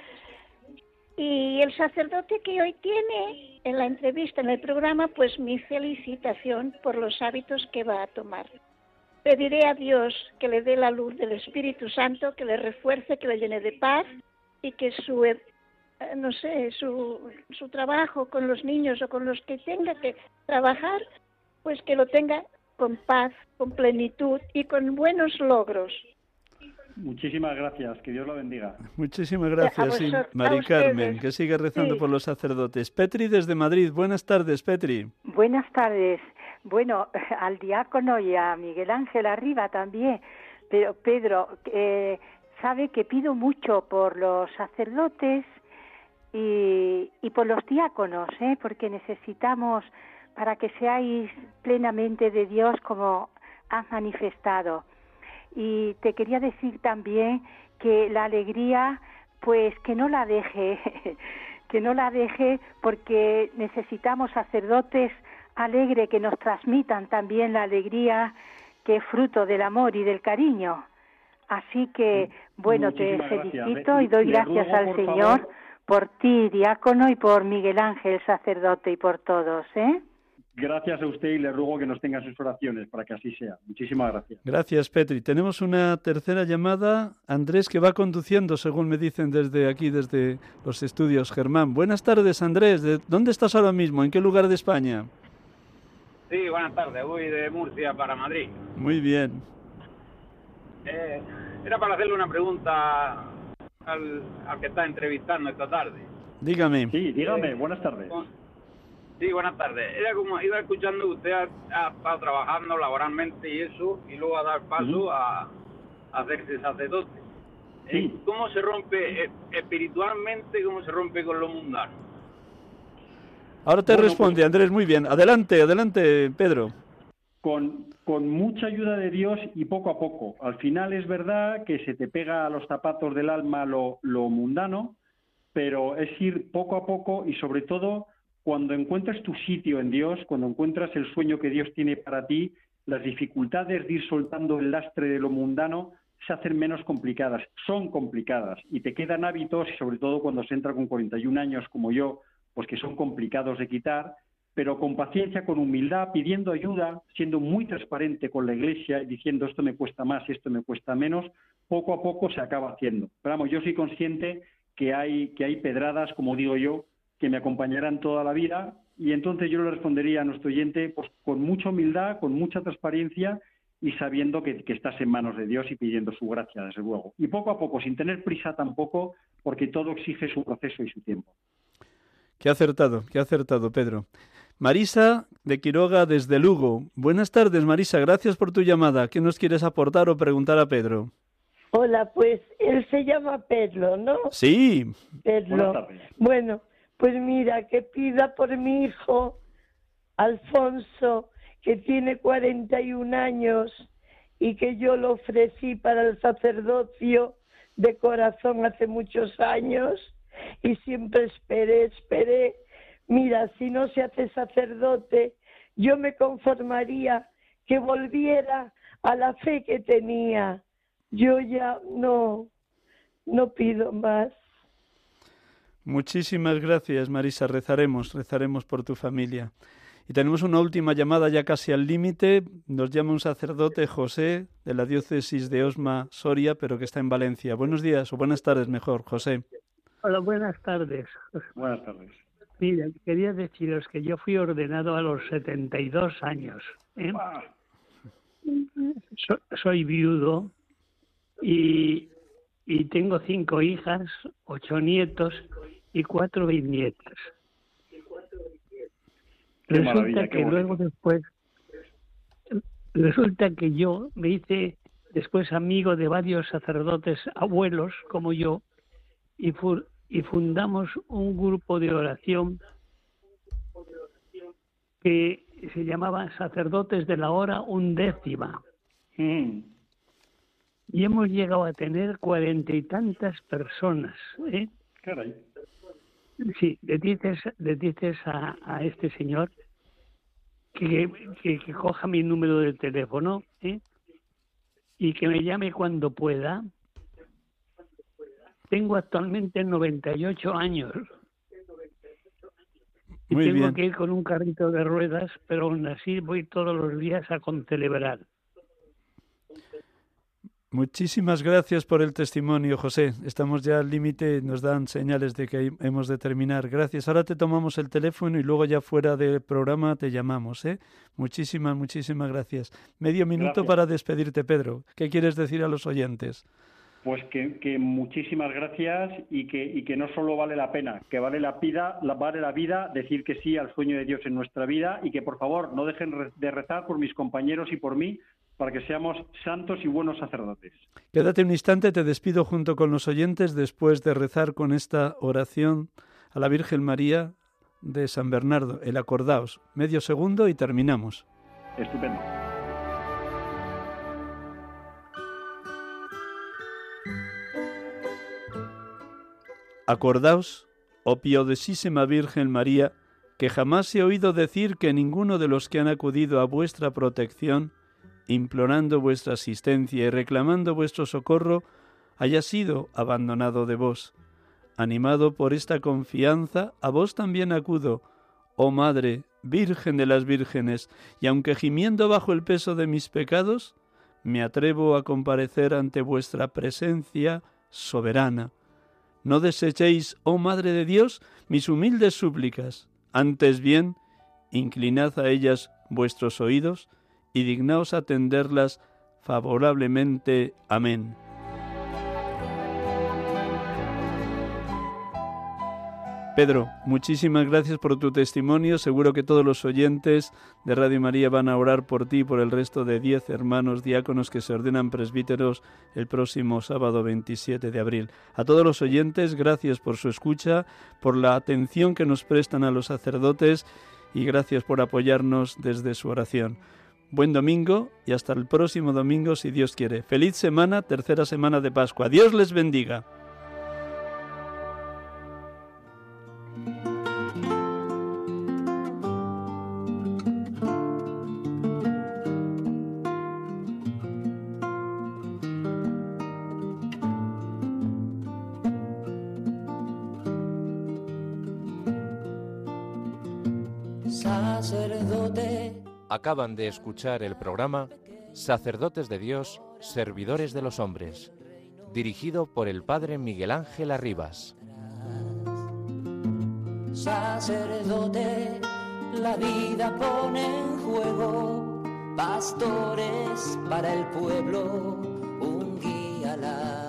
Y el sacerdote que hoy tiene en la entrevista, en el programa, pues mi felicitación por los hábitos que va a tomar. Pediré a Dios que le dé la luz del Espíritu Santo, que le refuerce, que le llene de paz y que su trabajo con los niños o con los que tenga que trabajar, pues que lo tenga con paz, con plenitud y con buenos logros. Muchísimas gracias, que Dios la bendiga. Muchísimas gracias, sí, Mari Carmen, que sigue rezando por los sacerdotes. Petri desde Madrid, buenas tardes, Petri. Buenas tardes. Bueno, al diácono y a Miguel Ángel arriba también, pero Pedro, sabe que pido mucho por los sacerdotes y por los diáconos, porque necesitamos para que seáis plenamente de Dios como has manifestado. Y te quería decir también que la alegría, pues que no la deje, porque necesitamos sacerdotes alegres que nos transmitan también la alegría que es fruto del amor y del cariño. Así que, bueno, te felicito y doy gracias al Señor por ti, diácono, y por Miguel Ángel, sacerdote, y por todos, Gracias a usted y le ruego que nos tenga sus oraciones para que así sea. Muchísimas gracias. Gracias, Petri. Tenemos una tercera llamada. Andrés, que va conduciendo, según me dicen desde aquí, desde los estudios Germán. Buenas tardes, Andrés. ¿Dónde estás ahora mismo? ¿En qué lugar de España? Sí, buenas tardes. Voy de Murcia para Madrid. Muy bien. Era para hacerle una pregunta al que está entrevistando esta tarde. Dígame. Sí, dígame. Buenas tardes. Sí, buenas tardes. Era como iba escuchando que usted ha estado trabajando laboralmente y eso, y luego a dar paso a hacerse sacerdote. Sí. ¿Cómo se rompe espiritualmente, cómo se rompe con lo mundano? Ahora te responde, Andrés, muy bien. Adelante, Pedro. Con mucha ayuda de Dios y poco a poco. Al final es verdad que se te pega a los zapatos del alma lo mundano, pero es ir poco a poco y sobre todo cuando encuentras tu sitio en Dios, cuando encuentras el sueño que Dios tiene para ti, las dificultades de ir soltando el lastre de lo mundano se hacen menos complicadas. Son complicadas y te quedan hábitos, y sobre todo cuando se entra con 41 años como yo, pues que son complicados de quitar, pero con paciencia, con humildad, pidiendo ayuda, siendo muy transparente con la Iglesia y diciendo esto me cuesta más y esto me cuesta menos, poco a poco se acaba haciendo. Pero vamos, yo soy consciente que hay pedradas, como digo yo, que me acompañarán toda la vida, y entonces yo le respondería a nuestro oyente pues con mucha humildad, con mucha transparencia y sabiendo que estás en manos de Dios y pidiendo su gracia, desde luego. Y poco a poco, sin tener prisa tampoco, porque todo exige su proceso y su tiempo. Qué acertado, Pedro. Marisa de Quiroga desde Lugo. Buenas tardes, Marisa, gracias por tu llamada. ¿Qué nos quieres aportar o preguntar a Pedro? Hola, pues él se llama Pedro, ¿no? Sí. Pedro. Bueno, pues mira, que pida por mi hijo Alfonso, que tiene 41 años y que yo lo ofrecí para el sacerdocio de corazón hace muchos años y siempre esperé. Mira, si no se hace sacerdote, yo me conformaría que volviera a la fe que tenía. Yo ya no pido más. Muchísimas gracias, Marisa. Rezaremos por tu familia. Y tenemos una última llamada ya casi al límite. Nos llama un sacerdote, José, de la diócesis de Osma, Soria, pero que está en Valencia. Buenos días, o buenas tardes mejor, José. Hola, buenas tardes. Buenas tardes. Mira, quería deciros que yo fui ordenado a los 72 años. Soy viudo y tengo 5 hijas, 8 nietos y 4 bisnietas. Resulta que yo me hice después amigo de varios sacerdotes abuelos como yo y fundamos un grupo de oración que se llamaba Sacerdotes de la Hora Undécima. Y hemos llegado a tener 40 y tantas personas. Caray. Sí, le dices a este señor que coja mi número de teléfono y que me llame cuando pueda. Tengo actualmente 98 años. Y Muy tengo bien. que ir con un carrito de ruedas, pero aún así voy todos los días a concelebrar. Muchísimas gracias por el testimonio, José. Estamos ya al límite, nos dan señales de que hemos de terminar. Gracias. Ahora te tomamos el teléfono y luego ya fuera del programa te llamamos, ¿eh? Muchísimas gracias. Medio minuto Gracias. para despedirte, Pedro. ¿Qué quieres decir a los oyentes? Pues que muchísimas gracias y que no solo vale la pena, que vale la vida decir que sí al sueño de Dios en nuestra vida y que por favor no dejen de rezar por mis compañeros y por mí para que seamos santos y buenos sacerdotes. Quédate un instante, te despido junto con los oyentes después de rezar con esta oración a la Virgen María de San Bernardo, el Acordaos. Medio segundo y terminamos. Estupendo. Acordaos, oh piadosísima Virgen María, que jamás he oído decir que ninguno de los que han acudido a vuestra protección, implorando vuestra asistencia y reclamando vuestro socorro, haya sido abandonado de vos. Animado por esta confianza, a vos también acudo, oh Madre, Virgen de las Vírgenes, y aunque gimiendo bajo el peso de mis pecados, me atrevo a comparecer ante vuestra presencia soberana. No desechéis, oh Madre de Dios, mis humildes súplicas, antes bien, inclinad a ellas vuestros oídos y dignaos atenderlas favorablemente. Amén. Pedro, muchísimas gracias por tu testimonio. Seguro que todos los oyentes de Radio María van a orar por ti y por el resto de 10 hermanos diáconos que se ordenan presbíteros el próximo sábado 27 de abril. A todos los oyentes, gracias por su escucha, por la atención que nos prestan a los sacerdotes y gracias por apoyarnos desde su oración. Buen domingo y hasta el próximo domingo si Dios quiere. Feliz semana, tercera semana de Pascua. Dios les bendiga. Sacerdote. Acaban de escuchar el programa Sacerdotes de Dios, Servidores de los Hombres, dirigido por el Padre Miguel Ángel Arribas. Sacerdote, la vida pone en juego, pastores para el pueblo, un guía a la